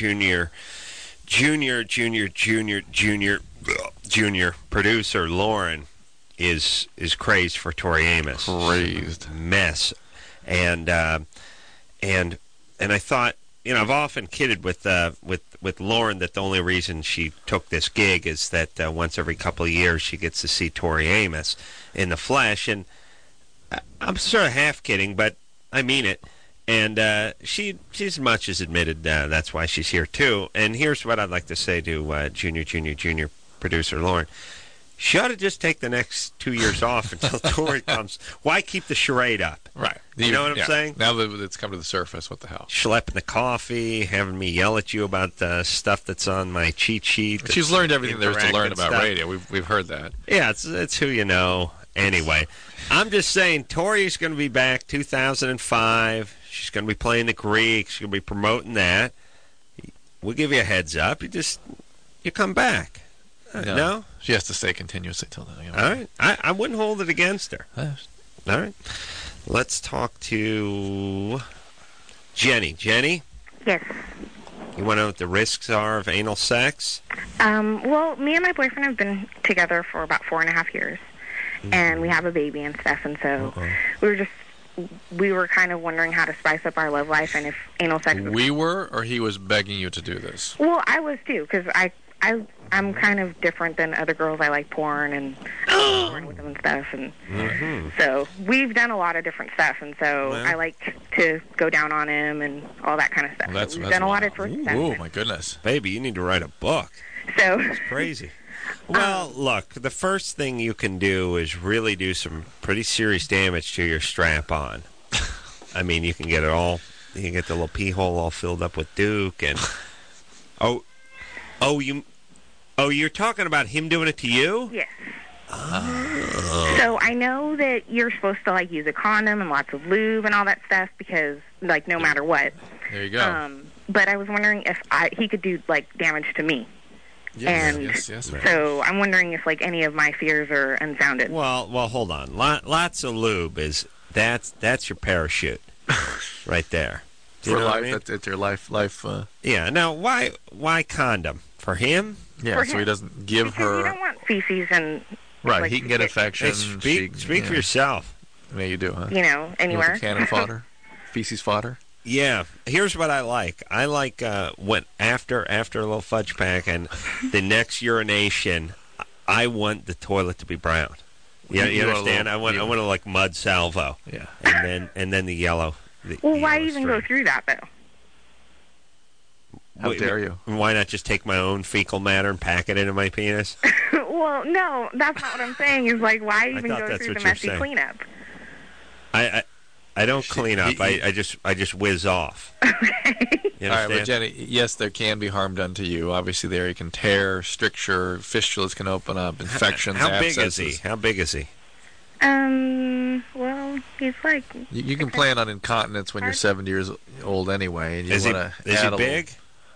producer Lauren is crazed for Tori Amos. Crazed. Mess. And I thought, you know, I've often kidded with Lauren that the only reason she took this gig is that once every couple of years she gets to see Tori Amos in the flesh, and I'm sort of half kidding, but I mean it. And she's as much as admitted that's why she's here too. And here's what I'd like to say to junior producer Lauren: She ought to just take the next 2 years off until Tori comes. Why keep the charade up? Right. You know what I'm saying? Now that it's come to the surface, what the hell? Schlepping the coffee, having me yell at you about the stuff that's on my cheat sheet. She's learned everything there is to learn about stuff. radio. We've heard that. Yeah, it's who you know. Anyway, I'm just saying Tori's going to be back 2005. She's going to be playing the Greek. She's going to be promoting that. We'll give you a heads up. You come back. No? She has to stay continuously till then. All right. I wouldn't hold it against her. All right. Let's talk to Jenny. Jenny? Yes. You want to know what the risks are of anal sex? Well, me and my boyfriend have been together for about 4.5 years, and we have a baby and stuff, and so we were kind of wondering how to spice up our love life and if anal sex was... We were, or he was begging you to do this? Well, I was too, because I'm kind of different than other girls. I like porn and porn with them and stuff, and so we've done a lot of different stuff, and so I like to go down on him and all that kind of stuff. Well, we've done a lot of different stuff. Oh my goodness, baby, you need to write a book. So it's crazy. Well, look, the first thing you can do is really do some pretty serious damage to your strap-on. I mean, you can get it all. You can get the little pee hole all filled up with Duke, and you're talking about him doing it to you? Yes. So I know that you're supposed to use a condom and lots of lube and all that stuff because no matter what. There you go. But I was wondering if he could do damage to me. Yes. So I'm wondering if any of my fears are unfounded. Well, hold on. Lots of lube that's your parachute, right there. Do you know what I mean? It's your life. Yeah. Now, why condom for him? Yeah, for so him. he doesn't give because her. You don't want feces and. Right, he can get infections. Speak for yourself. Yeah, you do, huh? Anywhere. Cannon fodder, feces fodder. Yeah, here's what I like. I like when after a little fudge pack and the next urination, I want the toilet to be brown. You understand? I want to mud salvo. Yeah. And then the yellow. Why even go through that though? How dare you? Why not just take my own fecal matter and pack it into my penis? Well, no, that's not what I'm saying. Is why even go through the messy cleanup? I don't clean up. I just whiz off. Okay. You all right, but understand? Jenny, yes, there can be harm done to you. Obviously, there you can tear, stricture, fistulas can open up, infections, How big abscesses. is he? How big is he? Well, he's like... You can plan on incontinence when you're 70 years old anyway. And you Is he big?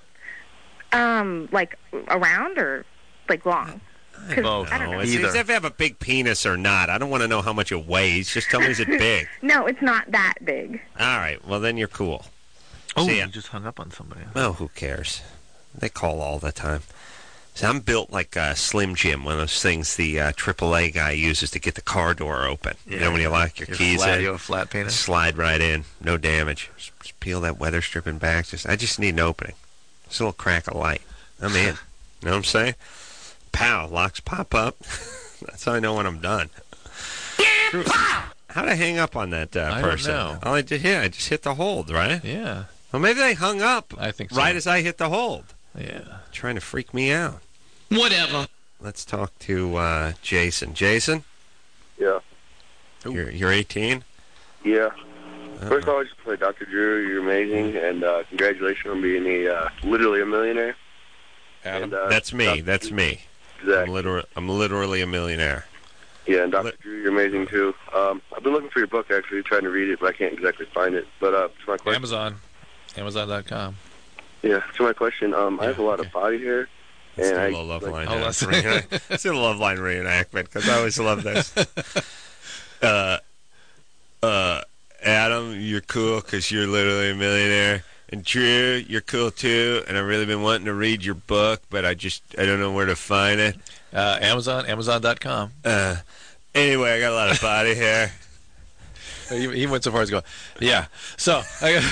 Around or long? Both. I don't know. If I have a big penis or not. I don't want to know how much it weighs. Just tell me, is it big? No, it's not that big. All right. Well, then you're cool. Oh, you just hung up on somebody. Oh, who cares? They call all the time. So I'm built like a Slim Jim, one of those things the AAA guy uses to get the car door open. Yeah. You know when you lock your keys in? You have a flat penis? Slide right in. No damage. Just peel that weather stripping back. I just need an opening. Just a little crack of light. I'm in. You know what I'm saying? Pow. Locks pop up. That's how I know when I'm done. Yeah, pow! How'd I hang up on that person? I don't know. I just hit the hold, right? Yeah. Well, maybe they hung up I think so. right as I hit the hold. Yeah. Trying to freak me out. Whatever. Let's talk to Jason. Jason? Yeah. You're 18? Yeah. First of all, I just play Dr. Drew. You're amazing, and congratulations on being literally a millionaire. Adam, that's me. That's me. Exactly. I'm literally a millionaire. Yeah, and Dr. Drew, you're amazing too. I've been looking for your book, actually, trying to read it, but I can't exactly find it. But to my question, Amazon.com. Yeah. To my question, I have a lot of body hair. Let's do a little Love Line. Let's do a Love Line reenactment because I always love this. Adam, you're cool because you're literally a millionaire. And Drew, you're cool too. And I've really been wanting to read your book, but I don't know where to find it. Amazon.com. Anyway, I got a lot of body hair. He went so far as to go, yeah. So,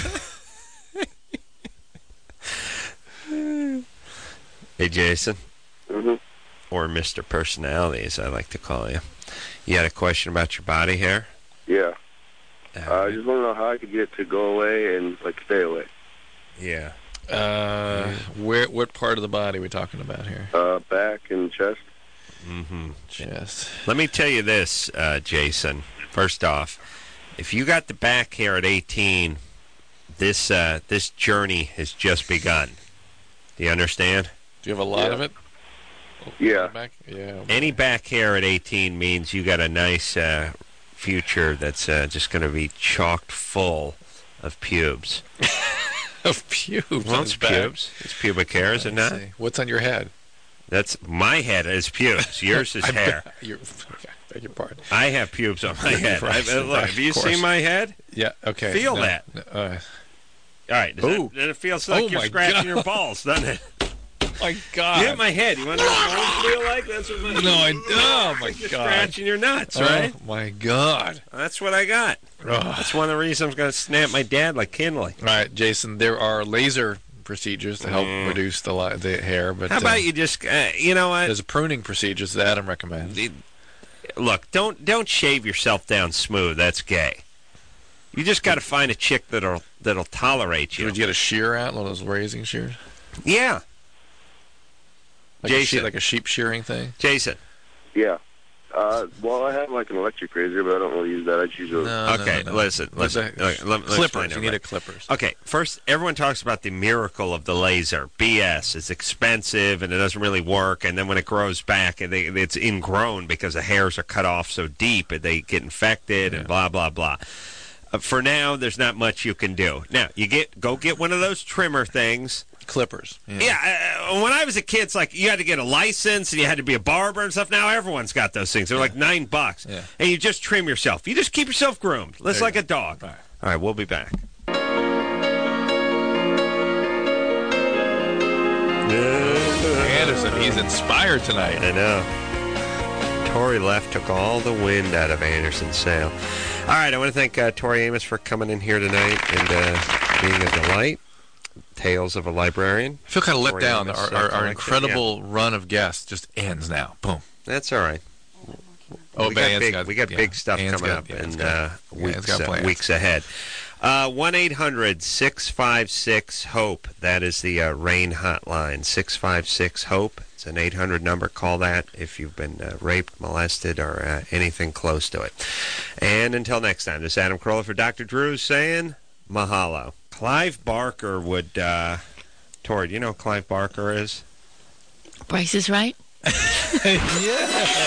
Hey, Jason. Mm-hmm. Or Mr. Personality, as I like to call you. You had a question about your body hair? Yeah. I just want to know how I could get it to go away and stay away. Yeah. What part of the body are we talking about here? Back and chest. Mm-hmm. Yes. Let me tell you this, Jason. First off, if you got the back hair at 18, this journey has just begun. Do you understand? Do you have a lot of it? Yeah. Back? Yeah. Any back hair at 18 means you got a nice future that's just going to be chocked full of pubes. Of pubes? Well, it's pubes. It's pubic hair, is it not? What's on your head? That's my head is pubes. Yours is hair. Beg your pardon. I have pubes on my head. Look, have you seen my head? Yeah. Okay. Feel that. All right. Then it feels like you're scratching your balls, doesn't it? My God. You hit my head. You want to know what balls feel like? That's what my oh my you're God. Scratching your nuts, right? Oh my God. That's what I got. That's one of the reasons I'm going to snap my dad like Kinley. All right, Jason. There are laser procedures to help reduce the hair, but how about you just you know what? There's a pruning procedures that Adam recommends. Look, don't shave yourself down smooth. That's gay. You just got to find a chick that'll tolerate you. Would you get a shear out, one of those raising shears? Yeah. Like Jason, like a sheep shearing thing. Jason. Yeah. Well, I have like an electric razor, but I don't really use that. I just use No. Listen. Clippers. You need a clippers. Okay, first, everyone talks about the miracle of the laser. BS. It's expensive, and it doesn't really work, and then when it grows back, it's ingrown because the hairs are cut off so deep, and they get infected, and blah, blah, blah. For now, there's not much you can do. Now, go get one of those trimmer things. Clippers. Yeah, when I was a kid, it's like you had to get a license and you had to be a barber and stuff. Now everyone's got those things. They're like $9. Yeah. And you just trim yourself. You just keep yourself groomed. It's like a dog. All right, we'll be back. Anderson, he's inspired tonight. I know. Tori left, took all the wind out of Anderson's sail. All right, I want to thank Tori Amos for coming in here tonight and being a delight. Tales of a Librarian. I feel kind of let down. Our incredible run of guests just ends now. Boom. That's all right. We got big stuff coming up in weeks ahead. 1-800-656-HOPE. That is the RAIN hotline. 656-HOPE. It's an 800 number. Call that if you've been raped, molested, or anything close to it. And until next time, this is Adam Carolla for Dr. Drew saying mahalo. Clive Barker would, Tori, do you know who Clive Barker is? Price is Right? Yeah.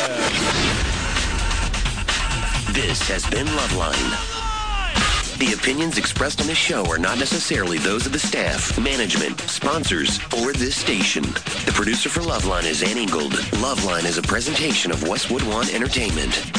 This has been Loveline. The opinions expressed on this show are not necessarily those of the staff, management, sponsors, or this station. The producer for Loveline is Ann Ingold. Loveline is a presentation of Westwood One Entertainment.